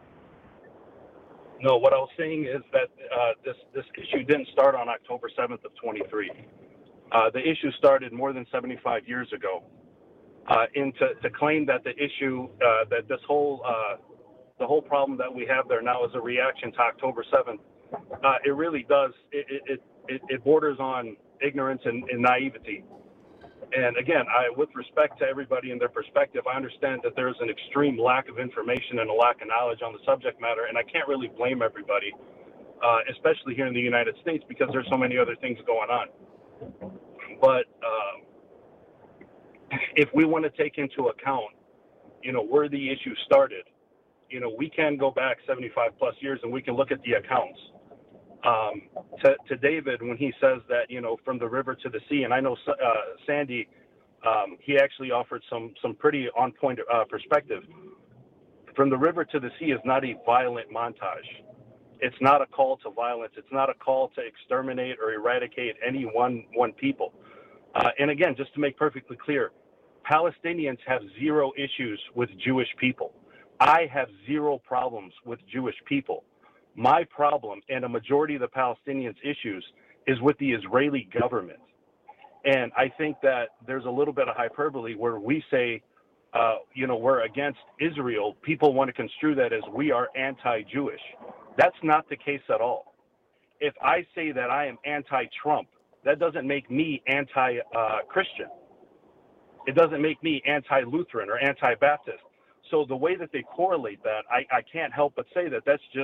[SPEAKER 7] No, what I was saying is that uh, this this issue didn't start on October seventh of twenty-three. Uh, the issue started more than seventy-five years ago. Uh, and to, to claim that the issue, uh, that this whole uh, the whole problem that we have there now is a reaction to October seventh, uh, it really does. It it, it, it borders on ignorance and, and naivety. And again, I, with respect to everybody and their perspective, I understand that there's an extreme lack of information and a lack of knowledge on the subject matter, and I can't really blame everybody, uh, especially here in the United States, because there's so many other things going on. But um, if we want to take into account, you know, where the issue started, you know, we can go back seventy-five plus years and we can look at the accounts. Um, to, to David, when he says that, you know, from the river to the sea, and I know uh, Sandy, um, he actually offered some some pretty on point uh, perspective. From the river to the sea is not a violent montage. It's not a call to violence. It's not a call to exterminate or eradicate any one one people. Uh, and again, just to make perfectly clear, Palestinians have zero issues with Jewish people. I have zero problems with Jewish people. My problem, and a majority of the Palestinians' issues, is with the Israeli government. And I think that there's a little bit of hyperbole where we say, uh, you know, we're against Israel. People want to construe that as we are anti-Jewish. That's not the case at all. If I say that I am anti-Trump, that doesn't make me anti-Christian. It doesn't make me anti-Lutheran or anti-Baptist. So the way that they correlate that, I, I can't help but say that that's just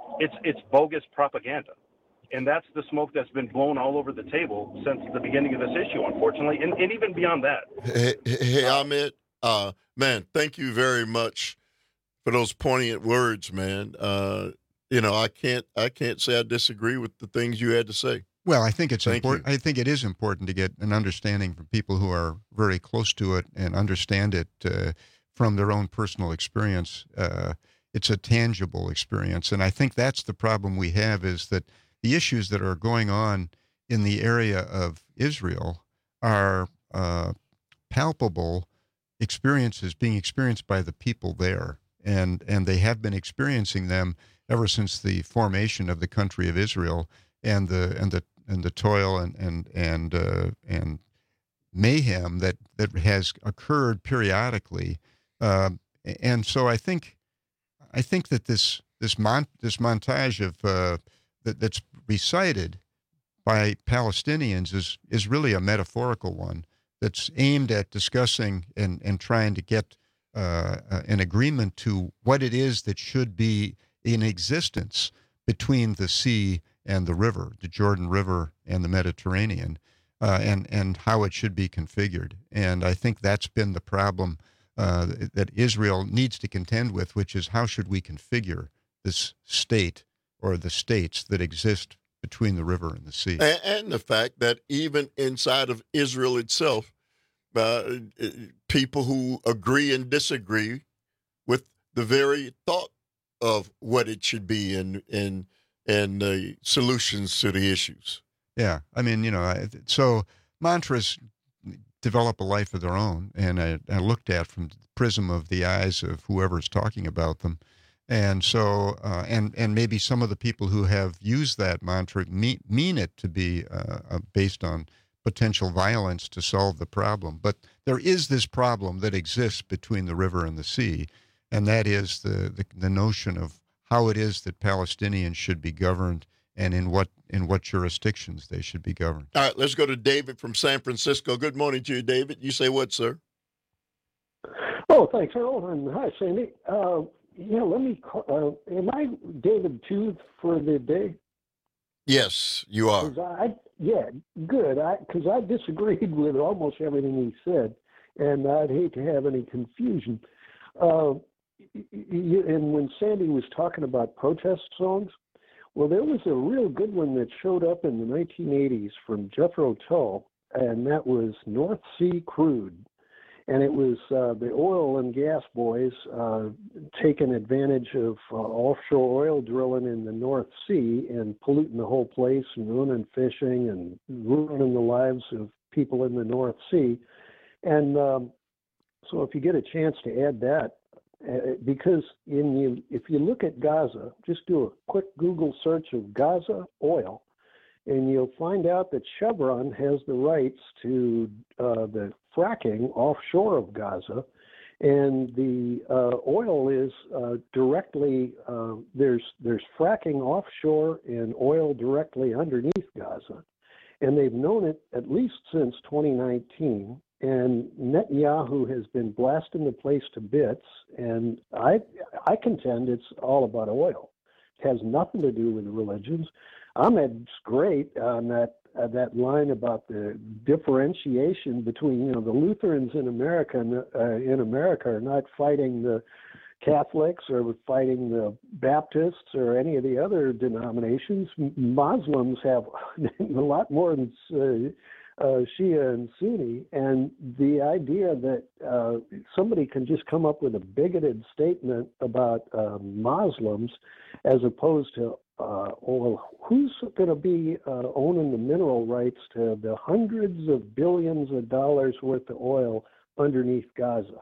[SPEAKER 7] it's it's bogus propaganda. And that's the smoke that's been blown all over the table since the beginning of this issue, unfortunately, and, and even beyond that.
[SPEAKER 17] Hey, hey Ahmed, uh, man, thank you very much for those poignant words, man. Uh, you know, I can't, I can't say I disagree with the things you had to say.
[SPEAKER 18] Well, I think it's
[SPEAKER 17] Thank
[SPEAKER 18] important. I think it is important to get an understanding from people who are very close to it and understand it uh, from their own personal experience. Uh, it's a tangible experience, and I think that's the problem we have, is that the issues that are going on in the area of Israel are uh, palpable experiences being experienced by the people there, and and they have been experiencing them ever since the formation of the country of Israel, and the and the and the toil and and and uh, and mayhem that that has occurred periodically, uh, and so I think I think that this this mon- this montage of uh, that that's recited by Palestinians is is really a metaphorical one that's aimed at discussing and and trying to get uh, an agreement to what it is that should be in existence between the sea and the river, the Jordan River and the Mediterranean, uh, and and how it should be configured. And I think that's been the problem uh, that Israel needs to contend with, which is how should we configure this state or the states that exist between the river and the sea.
[SPEAKER 17] And, and the fact that even inside of Israel itself, uh, people who agree and disagree with the very thought of what it should be and and and the solutions to the issues.
[SPEAKER 18] Yeah, I mean, you know, I, so mantras develop a life of their own, and I, I looked at from the prism of the eyes of whoever's talking about them. And so, uh, and and maybe some of the people who have used that mantra mean, mean it to be uh, uh, based on potential violence to solve the problem. But there is this problem that exists between the river and the sea, and that is the, the, the notion of how it is that Palestinians should be governed and in what in what jurisdictions they should be governed.
[SPEAKER 17] All right, let's go to David from San Francisco. Good morning to you, David. You say what, sir?
[SPEAKER 8] Oh, thanks, Harold, and hi, Sandy. Uh, yeah, let me call, uh, am I David Tooth for the day?
[SPEAKER 17] Yes, you are.
[SPEAKER 8] 'Cause I, yeah, good. I because I disagreed with almost everything he said, and I'd hate to have any confusion. Uh, you, and when Sandy was talking about protest songs, well, there was a real good one that showed up in the nineteen eighties from Jethro Tull, and that was North Sea Crude. And it was uh, the oil and gas boys uh, taking advantage of uh, offshore oil drilling in the North Sea and polluting the whole place and ruining fishing and ruining the lives of people in the North Sea. And um, so if you get a chance to add that, uh, because in you, if you look at Gaza, just do a quick Google search of Gaza oil, and you'll find out that Chevron has the rights to uh, the fracking offshore of Gaza, and the uh, oil is uh, directly uh, there's there's fracking offshore and oil directly underneath Gaza, and they've known it at least since twenty nineteen. And Netanyahu has been blasting the place to bits, and I I contend it's all about oil. It has nothing to do with religions. Ahmed's great on that uh, that line about the differentiation between, you know, the Lutherans in America and, uh, in America are not fighting the Catholics or fighting the Baptists or any of the other denominations. Muslims have a lot more than uh, uh, Shia and Sunni, and the idea that uh, somebody can just come up with a bigoted statement about uh, Muslims as opposed to Uh, oil. Who's going to be uh, owning the mineral rights to the hundreds of billions of dollars worth of oil underneath Gaza?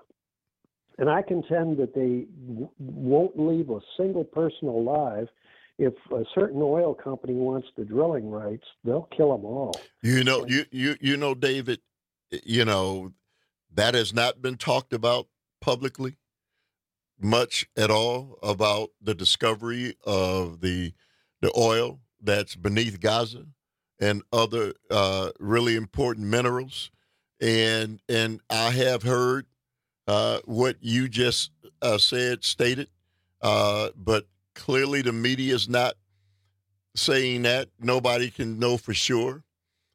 [SPEAKER 8] And I contend that they w- won't leave a single person alive. If a certain oil company wants the drilling rights, they'll kill them all.
[SPEAKER 17] You know, you you you know, David, you know, that has not been talked about publicly much at all, about the discovery of the the oil that's beneath Gaza and other uh, really important minerals. And and I have heard uh, what you just uh, said, stated, uh, but clearly the media is not saying that. Nobody can know for sure,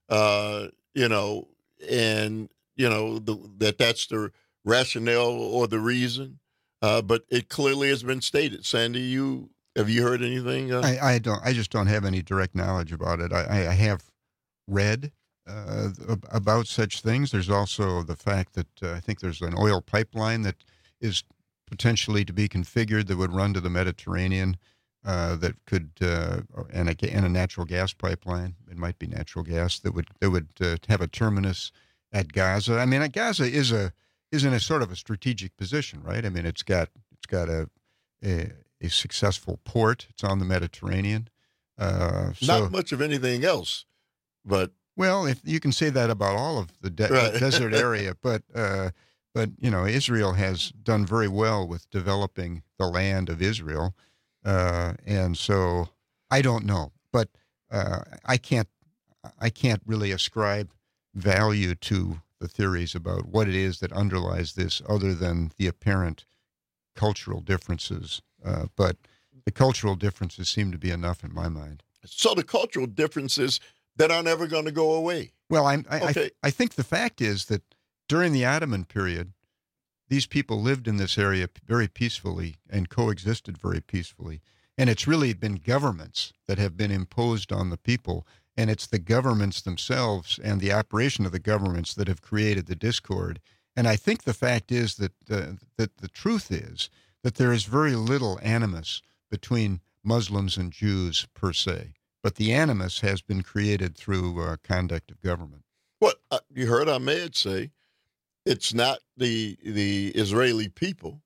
[SPEAKER 17] uh, you know, and, you know, the, that that's the rationale or the reason. Uh, but it clearly has been stated. Sandy, you have you heard anything? Uh,
[SPEAKER 18] I, I don't. I just don't have any direct knowledge about it. I, I have read uh, about such things. There's also the fact that uh, I think there's an oil pipeline that is potentially to be configured that would run to the Mediterranean. Uh, that could uh, and a and a natural gas pipeline. It might be natural gas that would that would uh, have a terminus at Gaza. I mean, Gaza is a is in a sort of a strategic position, right? I mean, it's got it's got a a, a successful port. It's on the Mediterranean. Uh, so,
[SPEAKER 17] not much of anything else, but
[SPEAKER 18] well, if you can say that about all of the de-
[SPEAKER 17] right.
[SPEAKER 18] desert area, but uh, but you know, Israel has done very well with developing the land of Israel. Uh, and so I don't know, but uh, I can't I can't really ascribe value to the theories about what it is that underlies this other than the apparent cultural differences. Uh, but the cultural differences seem to be enough in my mind.
[SPEAKER 17] So the cultural differences that are never going to go away.
[SPEAKER 18] Well, I'm, I,
[SPEAKER 17] okay.
[SPEAKER 18] I, I think the fact is that during the Ottoman period, these people lived in this area very peacefully and coexisted very peacefully. And it's really been governments that have been imposed on the people. And it's the governments themselves and the operation of the governments that have created the discord. And I think the fact is that, uh, that the truth is that there is very little animus between Muslims and Jews per se. But the animus has been created through uh, conduct of government.
[SPEAKER 17] Well, uh, you heard Ahmed say, it's not the the Israeli people,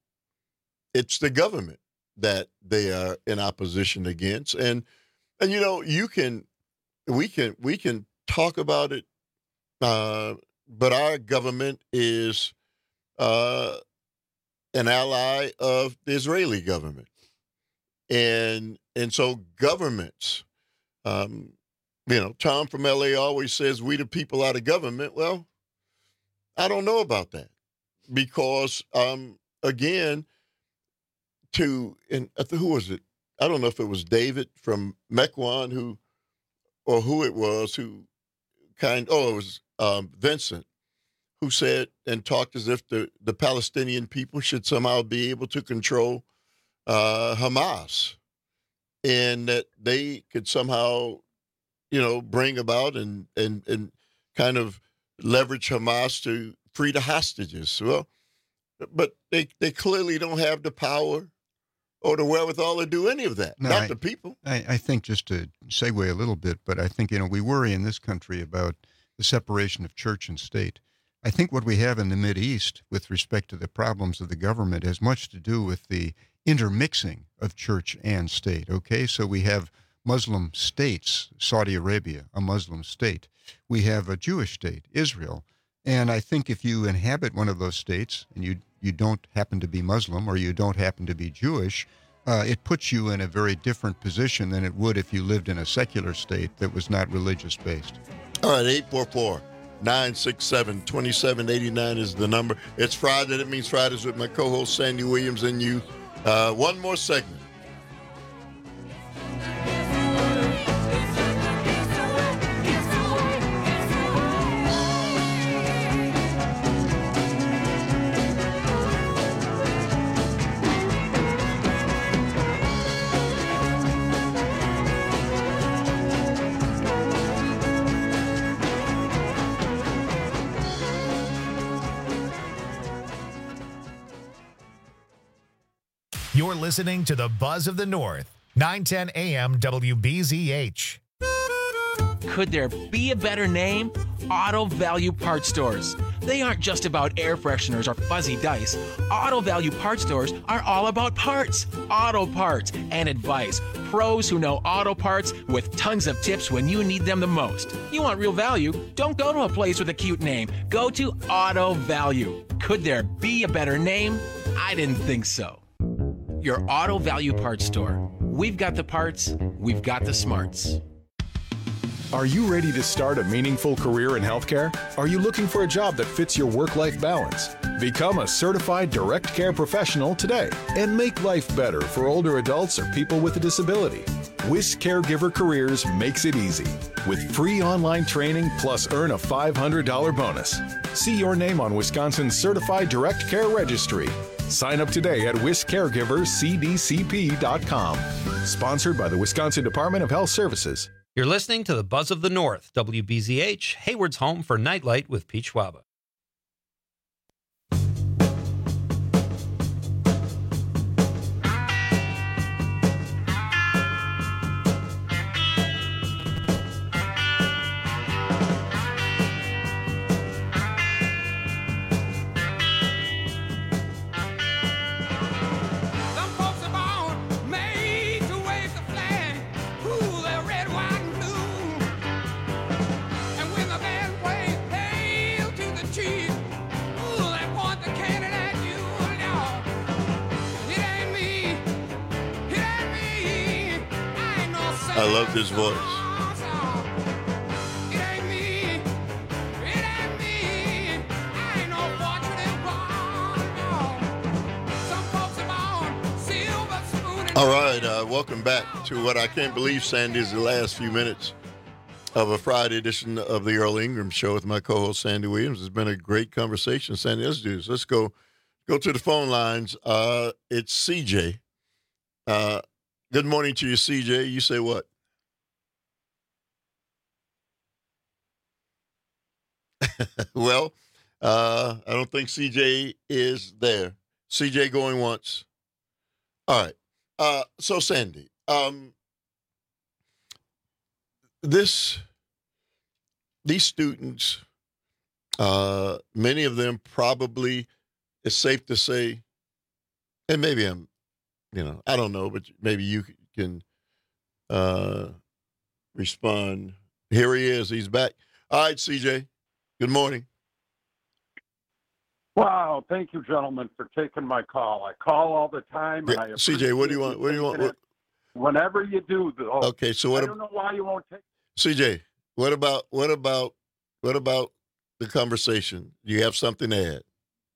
[SPEAKER 17] it's the government that they are in opposition against. And and you know, you can we can we can talk about it, uh, but our government is uh, an ally of the Israeli government. And and so governments, um, you know, Tom from L A always says we the people are the government. Well, I don't know about that because, um, again, to, and who was it? I don't know if it was David from Mequon who, or who it was who kind, oh, it was um, Vincent who said and talked as if the, the Palestinian people should somehow be able to control uh, Hamas and that they could somehow, you know, bring about and, and, and kind of leverage Hamas to free the hostages. Well, but they, they clearly don't have the power or the wherewithal to do any of that.
[SPEAKER 18] No,
[SPEAKER 17] Not
[SPEAKER 18] I,
[SPEAKER 17] the people.
[SPEAKER 18] I, I think just to segue a little bit, but I think, you know, we worry in this country about the separation of church and state. I think what we have in the Mideast with respect to the problems of the government has much to do with the intermixing of church and state. Okay, so we have Muslim states, Saudi Arabia, a Muslim state. We have a Jewish state, Israel. And I think if you inhabit one of those states and you, you don't happen to be Muslim or you don't happen to be Jewish, uh, it puts you in a very different position than it would if you lived in a secular state that was not religious-based.
[SPEAKER 17] All right, eight four four, nine six seven, two seven eight nine is the number. It's Friday. That means Fridays with my co-host Sandy Williams and you. Uh, one more segment.
[SPEAKER 1] You're listening to the Buzz of the North, nine ten A M W B Z H.
[SPEAKER 9] Could there be a better name? Auto Value Parts Stores. They aren't just about air fresheners or fuzzy dice. Auto Value Parts Stores are all about parts, auto parts, and advice. Pros who know auto parts with tons of tips when you need them the most. You want real value? Don't go to a place with a cute name. Go to Auto Value. Could there be a better name? I didn't think so. Your Auto Value Parts Store. We've got the parts, we've got the smarts.
[SPEAKER 11] Are you ready to start a meaningful career in healthcare? Are you looking for a job that fits your work-life balance?
[SPEAKER 12] Become a certified direct care professional today and make life better for older adults or people with a disability. WIS Caregiver Careers makes it easy with free online training plus earn a five hundred dollars bonus. See your name on Wisconsin's Certified Direct Care Registry. Sign up today at wis caregivers c d c p dot com. Sponsored by the Wisconsin Department of Health Services.
[SPEAKER 22] You're listening to the Buzz of the North, W B Z H, Hayward's home for Nightlight with Pete Schwaba.
[SPEAKER 17] I love his voice. All right, uh, welcome back to what I can't believe, Sandy, is the last few minutes of a Friday edition of the Earl Ingram Show with my co-host Sandy Williams. It's been a great conversation, Sandy. Let's do this. Let's go go to the phone lines. Uh, it's C J. Uh, good morning to you, C J. You say what? Well, uh, I don't think C J is there. C J going once. All right. Uh, so, Sandy, um, this these students, uh, many of them probably, it's safe to say, and maybe I'm, you know, I don't know, but maybe you can uh, respond. Here he is. He's back. All right, C J. Good morning.
[SPEAKER 14] Wow, thank you, gentlemen, for taking my call. I call all the time, and
[SPEAKER 17] Yeah,
[SPEAKER 14] I
[SPEAKER 17] C J, what do you want? What do you want? What,
[SPEAKER 14] Whenever you do, though.
[SPEAKER 17] Okay, so what
[SPEAKER 14] I
[SPEAKER 17] ab-
[SPEAKER 14] don't know why you won't take.
[SPEAKER 17] C J, what about what about what about the conversation? Do you have something to add?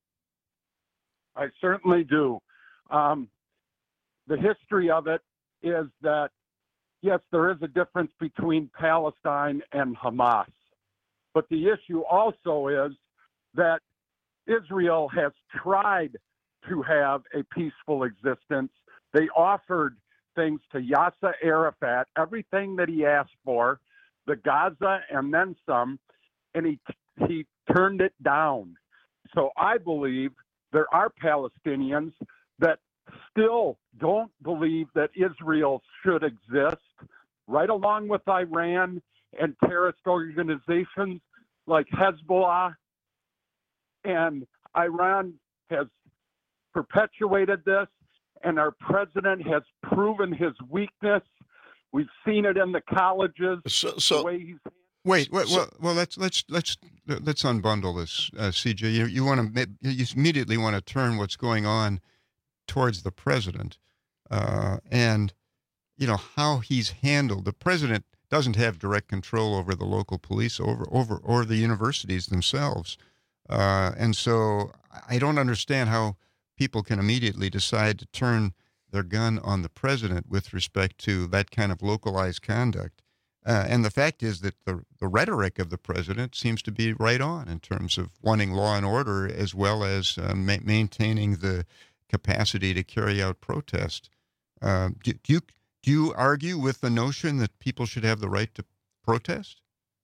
[SPEAKER 14] I certainly do. Um, the history of it is that yes, there is a difference between Palestine and Hamas, but the issue also is that Israel has tried to have a peaceful existence. They offered things to Yasser Arafat, everything that he asked for, the Gaza and then some, and he he turned it down. So I believe there are Palestinians that still don't believe that Israel should exist, right along with Iran and terrorist organizations like Hezbollah. And Iran has perpetuated this, and our president has proven his weakness. We've seen it in the colleges.
[SPEAKER 17] So, so
[SPEAKER 14] the way he's
[SPEAKER 18] Wait, wait, well, well, let's let's let's let's unbundle this, uh, C J. You you want to you immediately want to turn what's going on towards the president, uh, and you know how he's handled. The president doesn't have direct control over the local police, over over or the universities themselves. Uh, and so I don't understand how people can immediately decide to turn their gun on the president with respect to that kind of localized conduct. Uh, and the fact is that the, the rhetoric of the president seems to be right on in terms of wanting law and order as well as uh, ma- maintaining the capacity to carry out protest. Uh, do, do, you, do you argue with the notion that people should have the right to protest?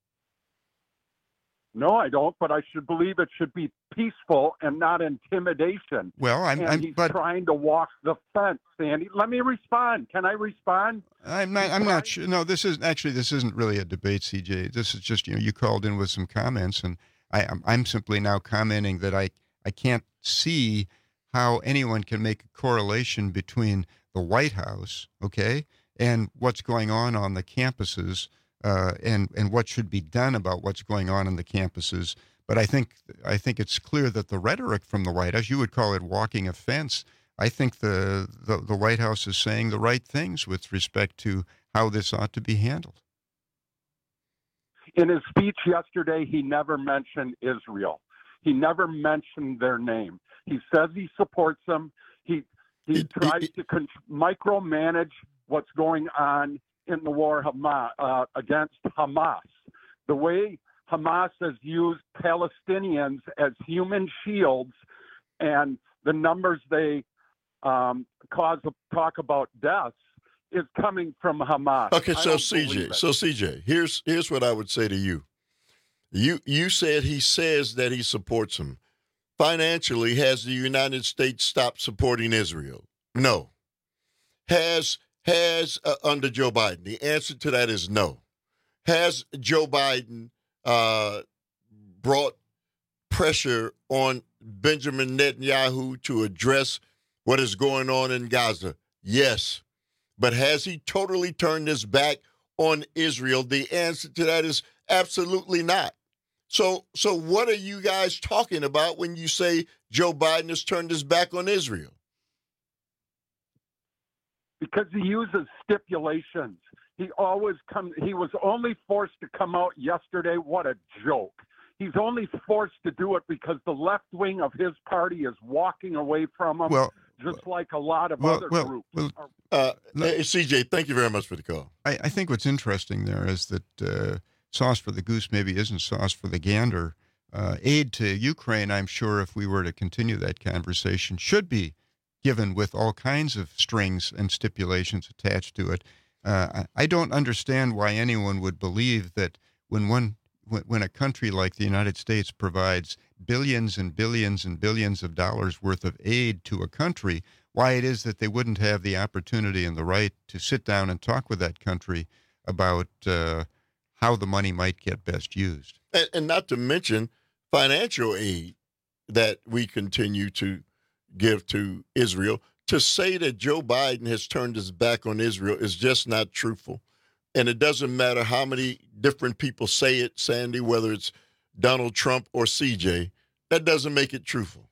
[SPEAKER 14] No, I don't, but I should believe it should be peaceful and not intimidation.
[SPEAKER 18] Well, I'm,
[SPEAKER 14] and
[SPEAKER 18] I'm
[SPEAKER 14] he's
[SPEAKER 18] but
[SPEAKER 14] trying to walk the fence, Sandy. Let me respond. Can I respond?
[SPEAKER 18] I'm not. I'm not sure. No, this is actually this isn't really a debate, C J. This is just you know you called in with some comments, and I, I'm I'm simply now commenting that I I can't see how anyone can make a correlation between the White House, okay, and what's going on on the campuses. Uh, and and what should be done about what's going on in the campuses. But I think I think it's clear that the rhetoric from the White House, you would call it walking a fence. I think the, the, the White House is saying the right things with respect to how this ought to be handled.
[SPEAKER 14] In his speech yesterday, he never mentioned Israel. He never mentioned their name. He says he supports them. He he tries to con- micromanage what's going on in the war Hamas, uh, against Hamas. The way Hamas has used Palestinians as human shields, and the numbers they um, cause talk about deaths is coming from Hamas.
[SPEAKER 17] Okay,
[SPEAKER 14] I
[SPEAKER 17] so
[SPEAKER 14] don't
[SPEAKER 17] C J,
[SPEAKER 14] believe it.
[SPEAKER 17] so C J, here's here's what I would say to you. You you said he says that he supports him. Financially, has the United States stopped supporting Israel? No. Has has uh, under Joe Biden? The answer to that is no. Has Joe Biden uh, brought pressure on Benjamin Netanyahu to address what is going on in Gaza? Yes. But has he totally turned his back on Israel? The answer to that is absolutely not. So, so what are you guys talking about when you say Joe Biden has turned his back on Israel?
[SPEAKER 14] Because he uses stipulations. He always comes, he was only forced to come out yesterday. What a joke. He's only forced to do it because the left wing of his party is walking away from him,
[SPEAKER 18] Well,
[SPEAKER 14] just like a lot of
[SPEAKER 18] well,
[SPEAKER 14] other
[SPEAKER 18] well,
[SPEAKER 14] groups.
[SPEAKER 18] well,
[SPEAKER 17] Uh, hey, C J, thank you very much for the call.
[SPEAKER 18] I, I think what's interesting there is that uh, sauce for the goose maybe isn't sauce for the gander. Uh, aid to Ukraine, I'm sure, if we were to continue that conversation, should be given with all kinds of strings and stipulations attached to it. Uh, I I don't understand why anyone would believe that when one when, when a country like the United States provides billions and billions and billions of dollars worth of aid to a country, why it is that they wouldn't have the opportunity and the right to sit down and talk with that country about uh, how the money might get best used.
[SPEAKER 17] And, and not to mention financial aid that we continue to give to Israel. To say that Joe Biden has turned his back on Israel is just not truthful. And it doesn't matter how many different people say it, Sandy, whether it's Donald Trump or C J, that doesn't make it truthful.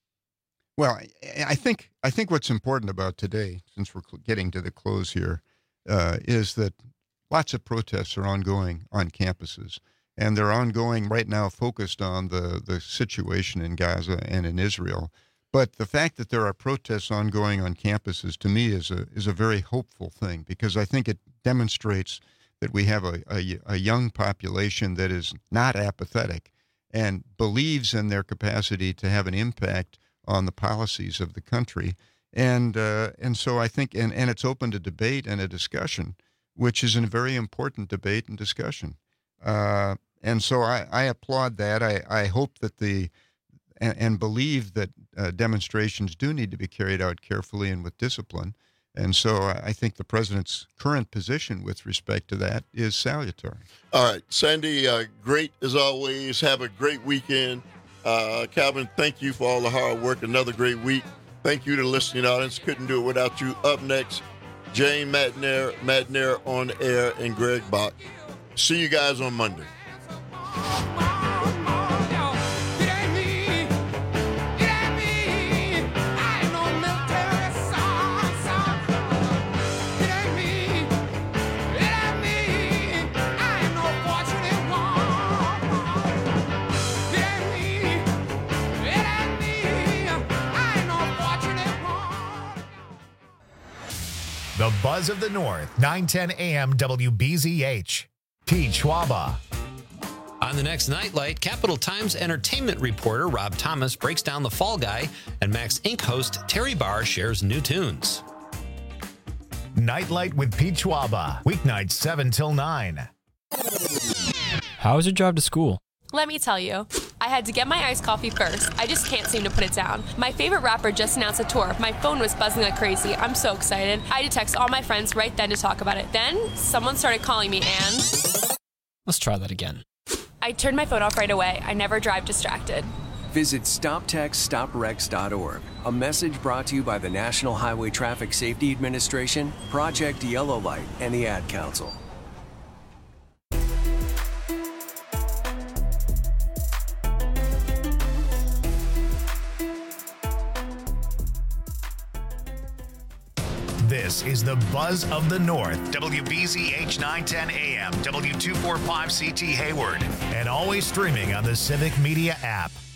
[SPEAKER 18] Well, I think I think what's important about today, since we're getting to the close here, uh, is that lots of protests are ongoing on campuses, and they're ongoing right now focused on the, the situation in Gaza and in Israel. But the fact that there are protests ongoing on campuses, to me, is a is a very hopeful thing, because I think it demonstrates that we have a, a, a young population that is not apathetic and believes in their capacity to have an impact on the policies of the country. And uh, and so I think, and, and it's open to debate and a discussion, which is a very important debate and discussion. Uh, and so I, I applaud that. I, I hope that the, and, and believe that uh, demonstrations do need to be carried out carefully and with discipline. And so I think the president's current position with respect to that is salutary.
[SPEAKER 17] All right, Sandy, uh, great as always. Have a great weekend. Uh, Calvin, thank you for all the hard work. Another great week. Thank you to the listening audience. Couldn't do it without you. Up next, Jane Matnair, Matnair on air, and Greg Bach. See you guys on Monday.
[SPEAKER 1] The Buzz of the North, nine ten A M W B Z H. Pete Schwaba.
[SPEAKER 22] On the next Nightlight, Capital Times entertainment reporter Rob Thomas breaks down The Fall Guy, and Max Incorporated host Terry Barr shares new tunes.
[SPEAKER 1] Nightlight with Pete Schwaba. Weeknights seven till nine.
[SPEAKER 15] How was your drive to school?
[SPEAKER 16] Let me tell you, I had to get my iced coffee first. I just can't seem to put it down. My favorite rapper just announced a tour. My phone was buzzing like crazy. I'm so excited. I had to text all my friends right then to talk about it. Then, someone started calling me and...
[SPEAKER 15] Let's try that again.
[SPEAKER 16] I turned my phone off right away. I never drive distracted.
[SPEAKER 19] Visit stop text stop wrecks dot org. A message brought to you by the National Highway Traffic Safety Administration, Project Yellow Light, and the Ad Council.
[SPEAKER 1] This is the Buzz of the North, W B Z H nine ten A M, W two forty-five C T Hayward, and always streaming on the Civic Media app.